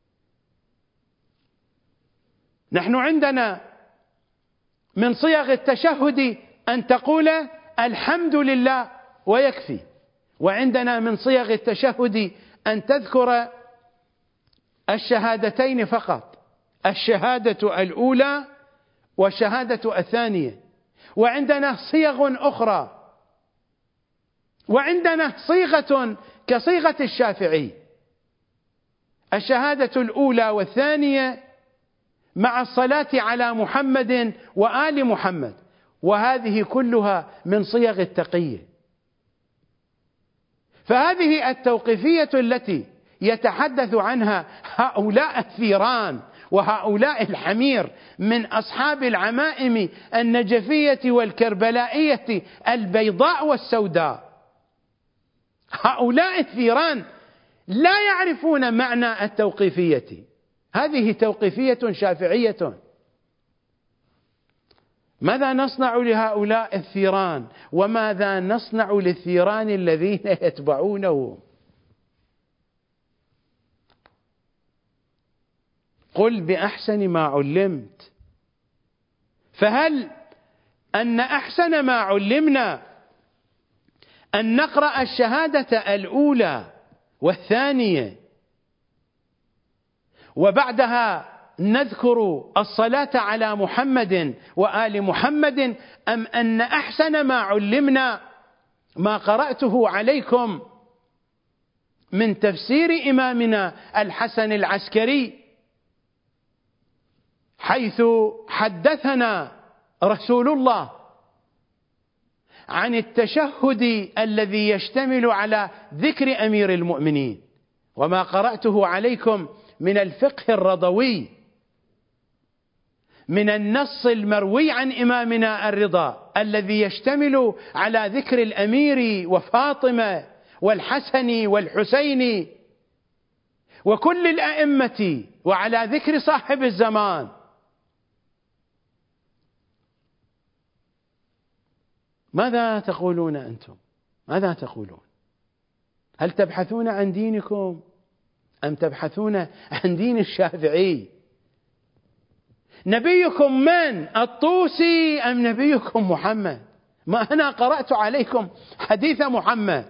نحن عندنا من صيغ التشهد أن تقول الحمد لله ويكفي، وعندنا من صيغ التشهد أن تذكر الشهادتين فقط، الشهادة الأولى والشهادة الثانية. وعندنا صيغ أخرى، وعندنا صيغة كصيغة الشافعي الشهادة الأولى والثانية مع الصلاة على محمد وآل محمد، وهذه كلها من صيغ التقية. فهذه التوقيفية التي يتحدث عنها هؤلاء الثيران وهؤلاء الحمير من أصحاب العمائم النجفية والكربلائية البيضاء والسوداء، هؤلاء الثيران لا يعرفون معنى التوقيفية. هذه توقيفية شافعية. ماذا نصنع لهؤلاء الثيران وماذا نصنع للثيران الذين يتبعونه؟ قل بأحسن ما علمت. فهل أن أحسن ما علمنا أن نقرأ الشهادة الأولى والثانية وبعدها نذكر الصلاة على محمد وآل محمد، أم أن أحسن ما علمنا ما قرأته عليكم من تفسير إمامنا الحسن العسكري، حيث حدثنا رسول الله عن التشهد الذي يشتمل على ذكر أمير المؤمنين، وما قرأته عليكم من الفقه الرضوي من النص المروي عن إمامنا الرضا الذي يشتمل على ذكر الأمير وفاطمة والحسن والحسين وكل الأئمة، وعلى ذكر صاحب الزمان. ماذا تقولون أنتم؟ ماذا تقولون؟ هل تبحثون عن دينكم أم تبحثون عن دين الشافعي؟ نبيكم من؟ الطوسي أم نبيكم محمد؟ ما أنا قرأت عليكم حديث محمد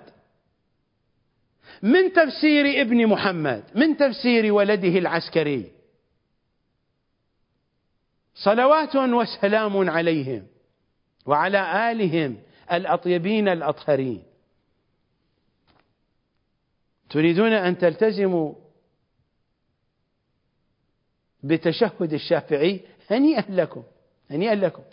من تفسير ابن محمد، من تفسير ولده العسكري، صلوات وسلام عليهم وعلى آلهم الأطيبين الأطهرين. تريدون أن تلتزموا بتشهد الشافعي؟ هنيئا لكم، هنيئا لكم.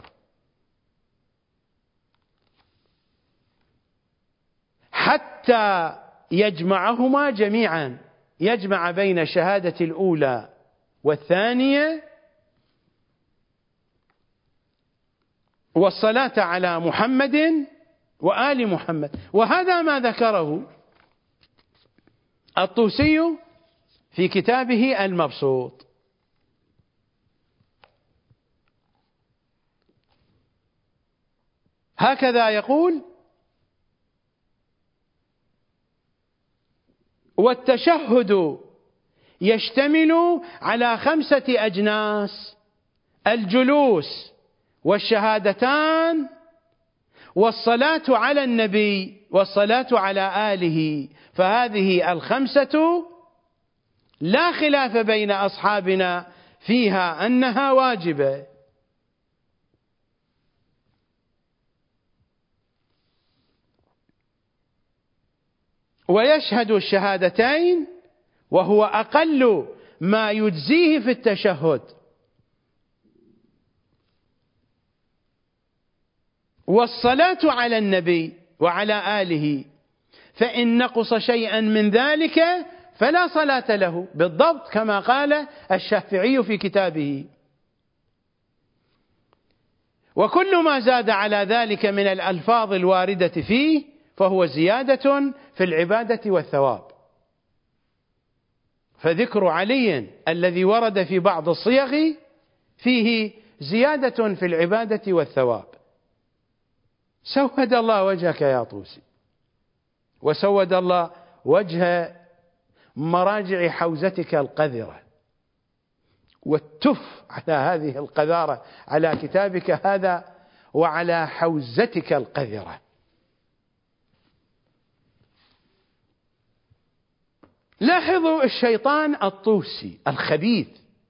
حتى يجمعهما جميعا، يجمع بين الشهادة الأولى والثانية والصلاة على محمد وآل محمد. وهذا ما ذكره الطوسي في كتابه المبسوط. هكذا يقول: والتشهد يشتمل على 5 أجناس: الجلوس والشهادتان والصلاة على النبي والصلاة على آله. فهذه 5 لا خلاف بين أصحابنا فيها أنها واجبة. ويشهد الشهادتين وهو أقل ما يجزيه في التشهد، والصلاة على النبي وعلى آله، فإن نقص شيئا من ذلك فلا صلاة له، بالضبط كما قال الشافعي في كتابه. وكل ما زاد على ذلك من الألفاظ الواردة فيه فهو زيادة في العبادة والثواب. فذكر علي الذي ورد في بعض الصيغ فيه زيادة في العبادة والثواب. سود الله وجهك يا طوسي، وسود الله وجه مراجع حوزتك القذرة، والتف على هذه القذارة على كتابك هذا وعلى حوزتك القذرة. لاحظوا الشيطان الطوسي الخبيث،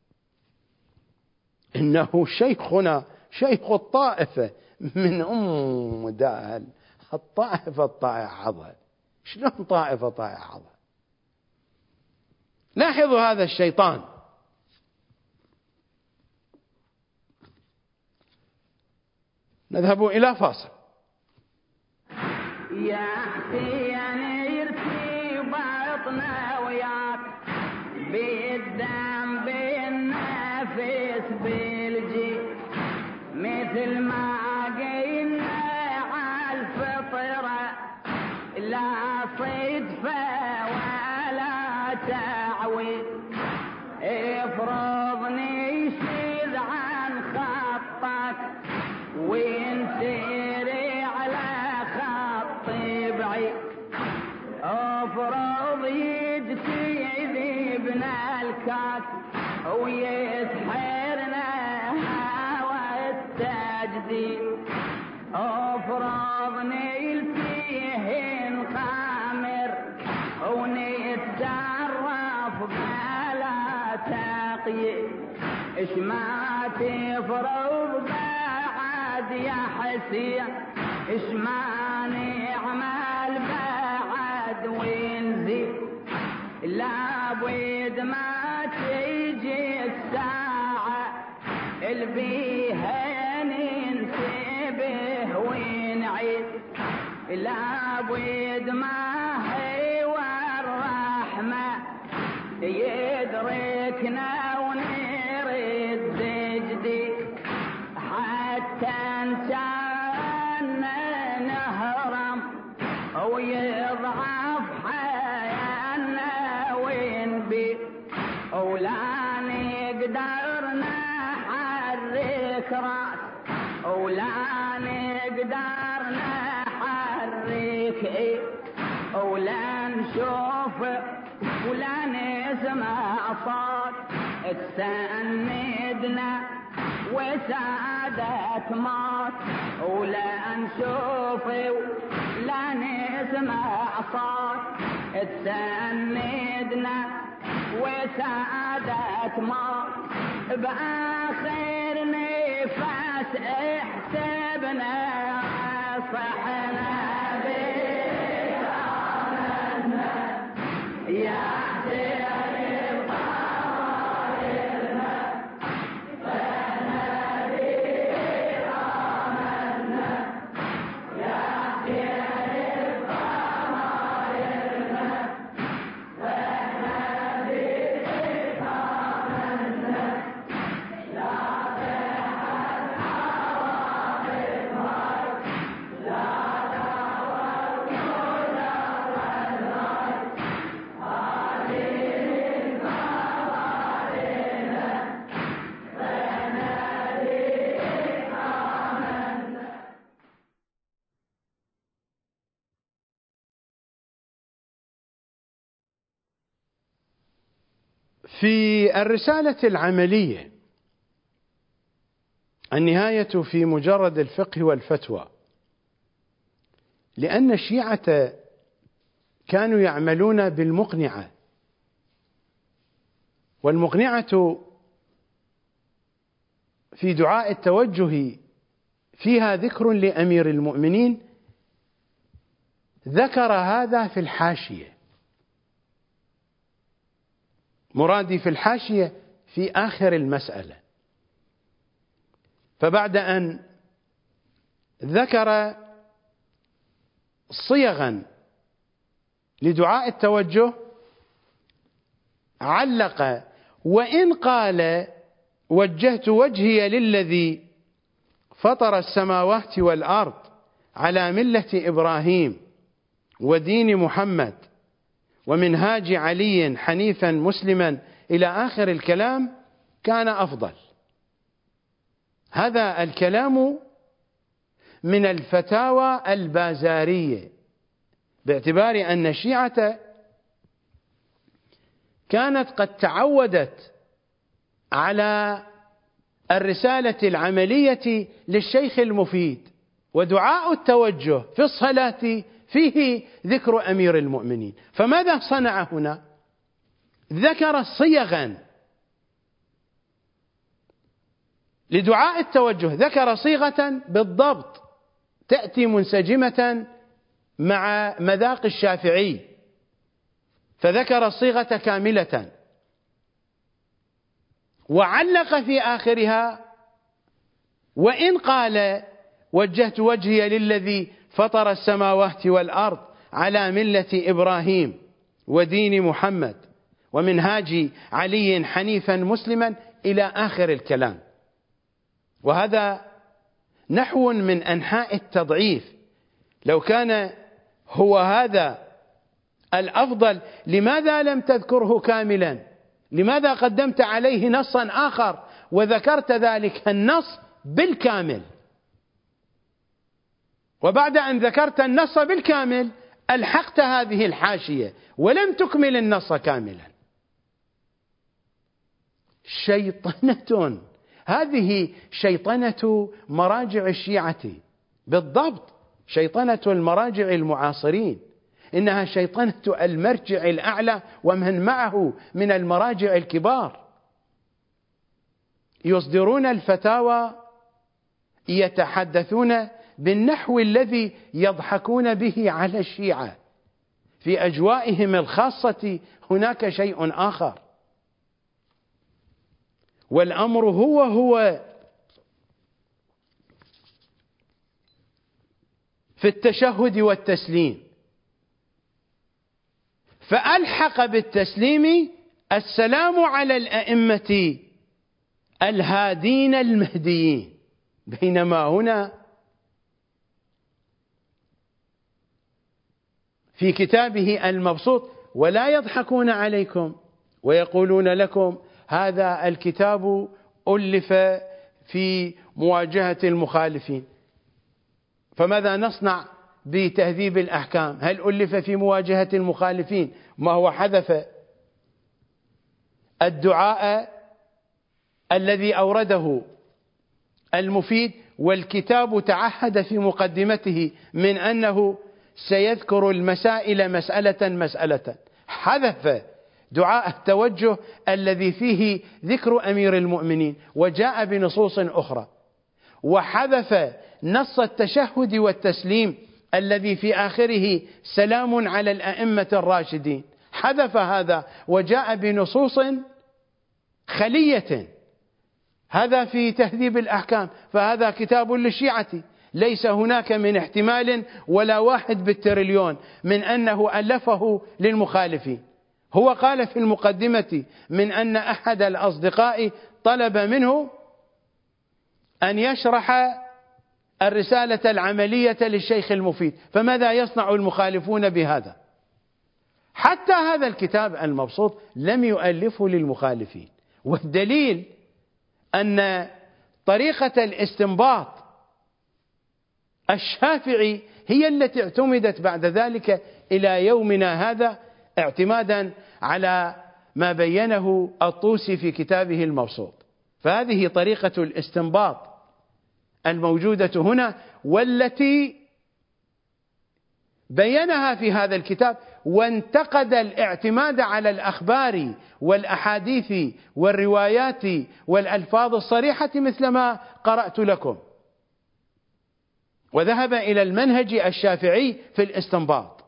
إنه شيخنا شيخ الطائفة من دال الطائفة الطائع عضل. شلون طائفة طائع عضل؟ لاحظوا هذا الشيطان. نذهب إلى فاصل. يا حسين يرتي بطنا وياك بالدم بالنفس بالجي، مثل ما قلنا عالفطرة لا صدفة ولا تعويض، افرضني شذ عن خطك وانسيري على خط بعيد، افرض يجتي ابن الكاس ويسحرنا هوى التجديد، افرض نلتيه نخامر ونتدرب بلا تقييد، اش ما تفرض بعد يا حسين، اش ما نعمل بعد ونزيد، لابد ما تيجي الساعة اللي بيها ننتبه ونعيد، لابد ما هي والرحمة يدركنا ونرد جديد، حتى انسانا نهرم ويضعف حيانا ونبي، ولا نقدر نحرك راس ولا نقدر نحرك ايد، ولا نشوف ولا نسمع صوت تسندنا وسعادة موت، ولا نشوف ولا نسمع صوت تسندنا وسعادة موت، بآخر نفس احسبنا صحنا بك آمنا يا حسين في الرسالة العملية النهاية في مجرد الفقه والفتوى، لأن الشيعة كانوا يعملون بالمقنعة، والمقنعة في دعاء التوجه فيها ذكر لأمير المؤمنين، ذكر هذا في الحاشية، مرادي في الحاشية في آخر المسألة، فبعد أن ذكر صيغا لدعاء التوجه علق: وإن قال وجهت وجهي للذي فطر السماوات والأرض على ملة إبراهيم ودين محمد ومنهاج علي حنيفا مسلما إلى آخر الكلام، كان أفضل. هذا الكلام من الفتاوى البازارية، باعتبار أن الشيعة كانت قد تعودت على الرسالة العملية للشيخ المفيد، ودعاء التوجه في الصلاة فيه ذكر أمير المؤمنين. فماذا صنع هنا؟ ذكر صيغا لدعاء التوجه، ذكر صيغة بالضبط تأتي منسجمة مع مذاق الشافعي، فذكر الصيغة كاملة وعلق في آخرها: وإن قال وجهت وجهي للذي فطر السماوات والأرض على ملة إبراهيم ودين محمد ومنهاج علي حنيفا مسلما، إلى آخر الكلام. وهذا نحو من أنحاء التضعيف. لو كان هو هذا الأفضل لماذا لم تذكره كاملا؟ لماذا قدمت عليه نصا آخر وذكرت ذلك النص بالكامل؟ وبعد أن ذكرت النص بالكامل ألحقت هذه الحاشية ولم تكمل النص كاملا. شيطنة، هذه شيطنة مراجع الشيعة بالضبط، شيطنة المراجع المعاصرين، إنها شيطنة المرجع الأعلى ومن معه من المراجع الكبار. يصدرون الفتاوى يتحدثون بالنحو الذي يضحكون به على الشيعة، في أجوائهم الخاصة هناك شيء آخر. والأمر هو في التشهد والتسليم، فألحق بالتسليم السلام على الأئمة الهادين المهديين، بينما هنا في كتابه المبسوط: ولا يضحكون عليكم ويقولون لكم هذا الكتاب ألف في مواجهة المخالفين. فماذا نصنع بتهذيب الأحكام؟ هل ألف في مواجهة المخالفين؟ ما هو حذف الدعاء الذي أورده المفيد، والكتاب تعهد في مقدمته من أنه سيذكر المسائل مسألة، حذف دعاء التوجه الذي فيه ذكر أمير المؤمنين وجاء بنصوص أخرى، وحذف نص التشهد والتسليم الذي في آخره سلام على الأئمة الراشدين، حذف هذا وجاء بنصوص خلية. هذا في تهذيب الأحكام، فهذا كتاب للشيعة، ليس هناك من احتمال ولا واحد بالتريليون من أنه ألفه للمخالفين. هو قال في المقدمة من أن أحد الأصدقاء طلب منه أن يشرح الرسالة العملية للشيخ المفيد، فماذا يصنع المخالفون بهذا؟ حتى هذا الكتاب المبسوط لم يؤلفه للمخالفين، والدليل أن طريقة الاستنباط الشافعي هي التي اعتمدت بعد ذلك إلى يومنا هذا، اعتمادا على ما بينه الطوسي في كتابه المبسوط. فهذه طريقة الاستنباط الموجودة هنا، والتي بينها في هذا الكتاب، وانتقد الاعتماد على الأخبار والأحاديث والروايات والألفاظ الصريحة مثل ما قرأت لكم، وذهب إلى المنهج الشافعي في الاستنباط.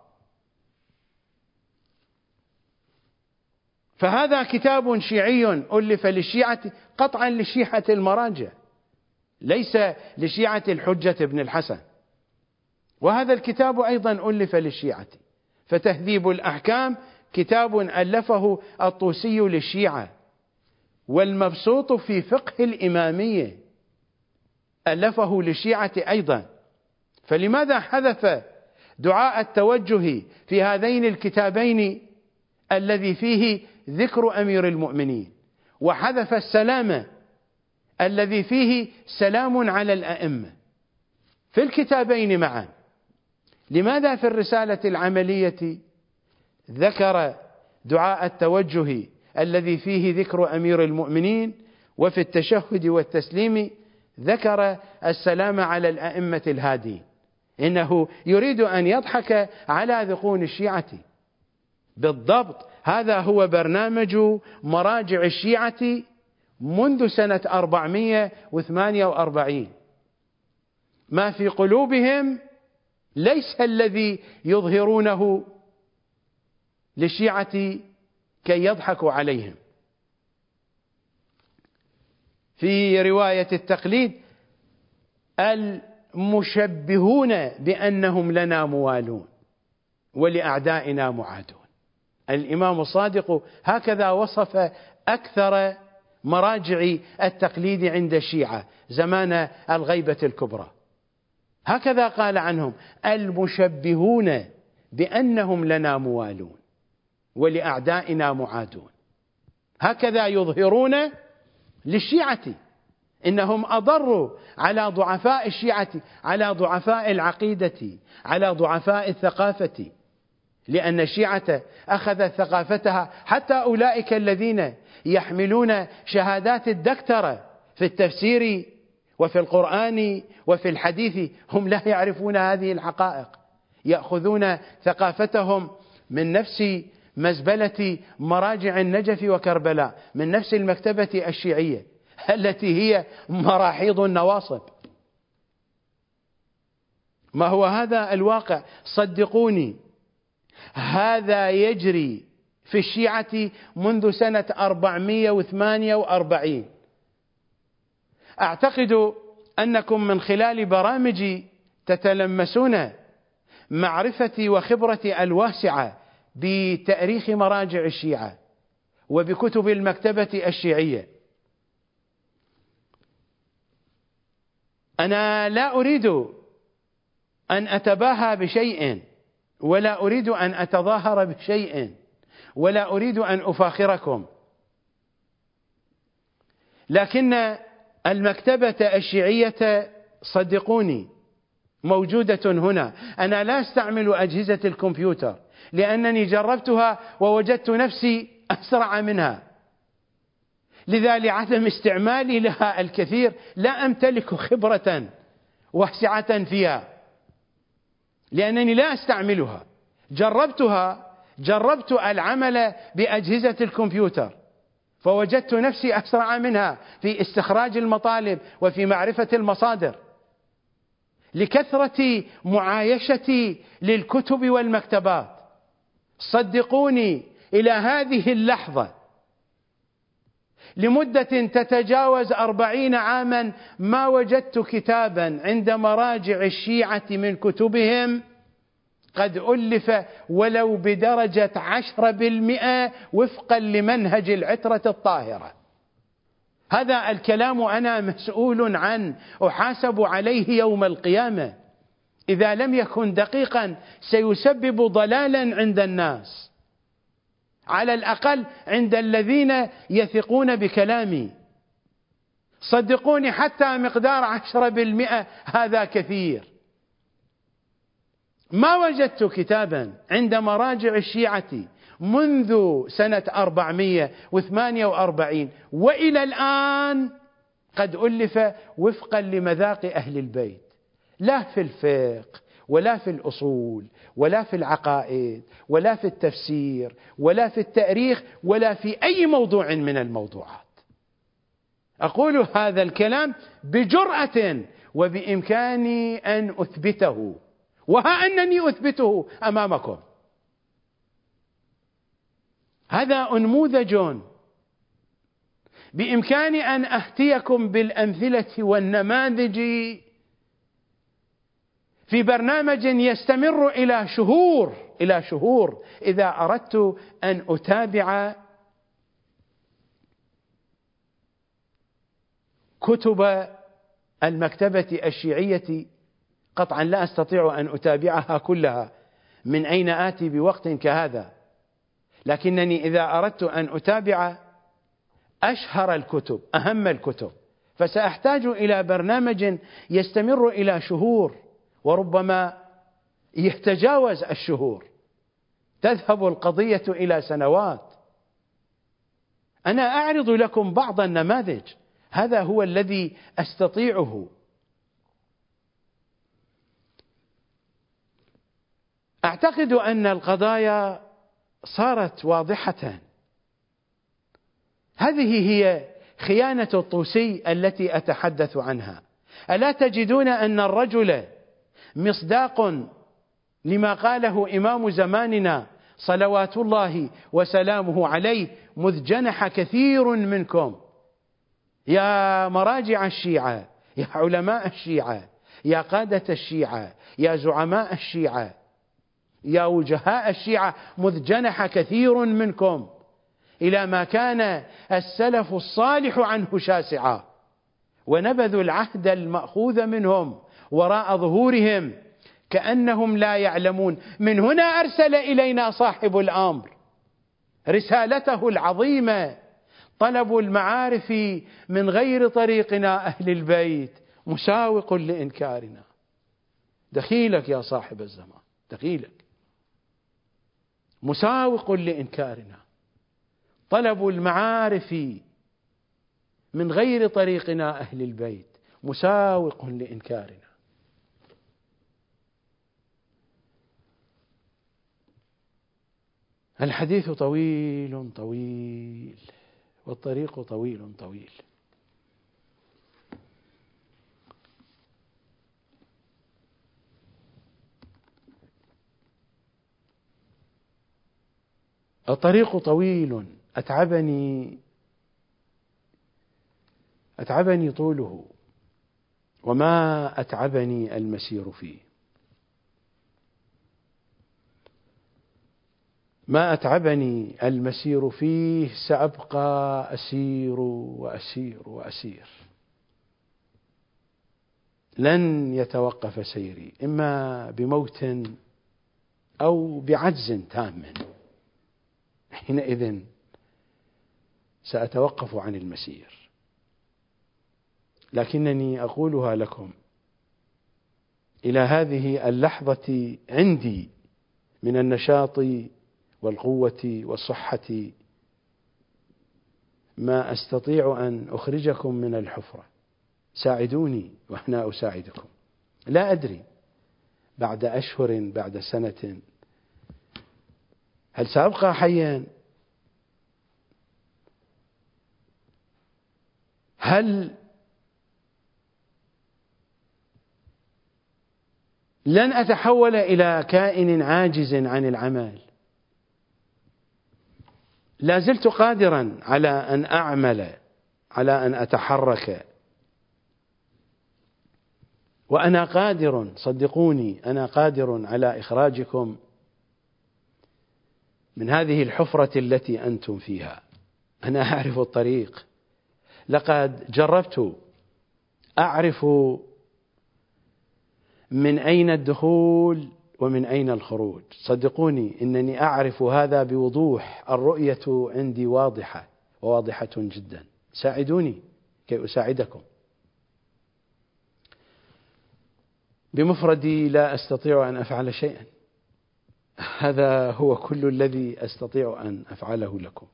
فهذا كتاب شيعي ألف للشيعة، قطعا للشيعة المراجع، ليس لشيعة الحجة بن الحسن. وهذا الكتاب أيضا ألف للشيعة. فتهذيب الأحكام كتاب ألفه الطوسي للشيعة، والمبسوط في فقه الإمامية ألفه للشيعة أيضا. فلماذا حذف دعاء التوجه في هذين الكتابين الذي فيه ذكر أمير المؤمنين، وحذف السلام الذي فيه سلام على الأئمة في الكتابين معا؟ لماذا في الرسالة العملية ذكر دعاء التوجه الذي فيه ذكر أمير المؤمنين، وفي التشهد والتسليم ذكر السلام على الأئمة الهادين؟ إنه يريد أن يضحك على ذقون الشيعة. بالضبط هذا هو برنامج مراجع الشيعة منذ سنة 448. ما في قلوبهم ليس الذي يظهرونه للشيعة كي يضحكوا عليهم. في رواية التقليد المشبهون بأنهم لنا موالون ولأعدائنا معادون. الإمام الصادق هكذا وصف أكثر مراجع التقليد عند الشيعة زمان الغيبة الكبرى، هكذا قال عنهم: المشبهون بأنهم لنا موالون ولأعدائنا معادون. هكذا يظهرون للشيعة إنهم أضروا على ضعفاء الشيعة، على ضعفاء العقيدة، على ضعفاء الثقافة، لأن الشيعة أخذت ثقافتها حتى أولئك الذين يحملون شهادات الدكتوراه في التفسير وفي القرآن وفي الحديث هم لا يعرفون هذه الحقائق، يأخذون ثقافتهم من نفس مزبلة مراجع النجف وكربلاء، من نفس المكتبة الشيعية التي هي مراحيض النواصب. ما هو هذا الواقع؟ صدقوني هذا يجري في الشيعة منذ سنة 448. أعتقد أنكم من خلال برامجي تتلمسون معرفتي وخبرتي الواسعة بتاريخ مراجع الشيعة وبكتب المكتبة الشيعية. أنا لا أريد أن أتباهى بشيء، ولا أريد أن أتظاهر بشيء، ولا أريد أن أفاخركم، لكن المكتبة الشيعية صدقوني موجودة هنا. أنا لا أستعمل أجهزة الكمبيوتر لأنني جربتها ووجدت نفسي أسرع منها، لذا لعدم استعمالي لها الكثير لا أمتلك خبرة واسعة فيها، لأنني لا أستعملها. جربت العمل بأجهزة الكمبيوتر فوجدت نفسي أسرع منها في استخراج المطالب وفي معرفة المصادر، لكثرة معايشتي للكتب والمكتبات. صدقوني إلى هذه اللحظة لمدة تتجاوز 40 عاما ما وجدت كتابا عند مراجع الشيعة من كتبهم قد ألف ولو بدرجة 10% وفقا لمنهج العترة الطاهرة. هذا الكلام أنا مسؤول عنه، أحاسب عليه يوم القيامة. إذا لم يكن دقيقا سيسبب ضلالا عند الناس، على الأقل عند الذين يثقون بكلامي. صدقوني حتى مقدار 10% هذا كثير. ما وجدت كتابا عند مراجع الشيعة منذ سنة 448 وإلى الآن قد ألف وفقا لمذاق أهل البيت، لا في الفقه ولا في الأصول ولا في العقائد ولا في التفسير ولا في التاريخ ولا في أي موضوع من الموضوعات. أقول هذا الكلام بجرأة وبإمكاني أن أثبته، وها أنني أثبته أمامكم. هذا أنموذج بإمكاني أن أهتيكم بالأمثلة والنماذج في برنامج يستمر إلى شهور إذا أردت أن أتابع كتب المكتبة الشيعية. قطعا لا أستطيع أن أتابعها كلها، من أين آتي بوقت كهذا؟ لكنني إذا أردت أن أتابع أشهر الكتب، أهم الكتب، فسأحتاج إلى برنامج يستمر إلى شهور وربما يتجاوز الشهور، تذهب القضية إلى سنوات. أنا أعرض لكم بعض النماذج، هذا هو الذي أستطيعه. أعتقد أن القضايا صارت واضحة. هذه هي خيانة الطوسي التي أتحدث عنها. ألا تجدون أن الرجل مصداق لما قاله إمام زماننا صلوات الله وسلامه عليه: مذ جنح كثير منكم يا مراجع الشيعة، يا علماء الشيعة، يا قادة الشيعة، يا زعماء الشيعة، يا وجهاء الشيعة، مذ جنح كثير منكم إلى ما كان السلف الصالح عنه شاسعا، ونبذوا العهد المأخوذ منهم وراء ظهورهم كأنهم لا يعلمون. من هنا أرسل إلينا صاحب الأمر رسالته العظيمة: طلب المعارف من غير طريقنا أهل البيت مساوق لإنكارنا. دخيلك يا صاحب الزمان، دخيلك، مساوق لإنكارنا. طلب المعارف من غير طريقنا أهل البيت مساوق لإنكارنا. الحديث طويل طويل والطريق طويل طويل. الطريق طويل، أتعبني طوله، وما أتعبني المسير فيه. ما أتعبني المسير فيه سأبقى أسير وأسير وأسير، لن يتوقف سيري، إما بموت أو بعجز تام. حينئذ سأتوقف عن المسير، لكنني أقولها لكم إلى هذه اللحظة عندي من النشاط والقوة والصحة ما أستطيع أن أخرجكم من الحفرة. ساعدوني وأنا أساعدكم. لا أدري بعد أشهر، بعد سنة، هل سأبقى حيا؟ هل لن أتحول إلى كائن عاجز عن العمل؟ لا زلت قادرا على أن أعمل، على أن أتحرك، وأنا قادر، صدقوني أنا قادر على إخراجكم من هذه الحفرة التي أنتم فيها. أنا أعرف الطريق، لقد جربت، أعرف من أين الدخول ومن أين الخروج. صدقوني إنني أعرف هذا بوضوح، الرؤية عندي واضحة وواضحة جدا. ساعدوني كي أساعدكم. بمفردي لا أستطيع أن أفعل شيئا، هذا هو كل الذي أستطيع أن أفعله لكم.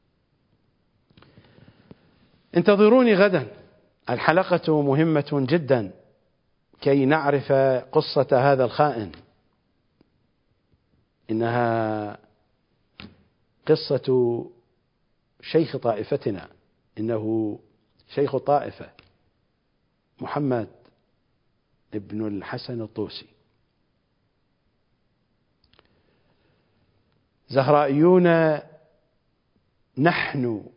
انتظروني غدا، الحلقة مهمة جدا كي نعرف قصة هذا الخائن. إنها قصة شيخ طائفتنا، إنه شيخ الطائفة محمد ابن الحسن الطوسي. زهرائيون نحن،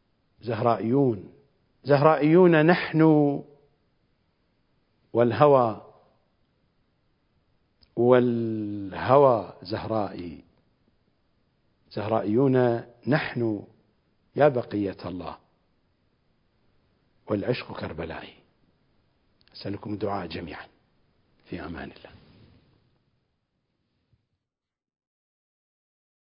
زهرائيون نحن، والهوى زهرائي. زهرائيون نحن يا بقية الله، والعشق كربلائي. أسألكم الدعاء جميعا، في أمان الله.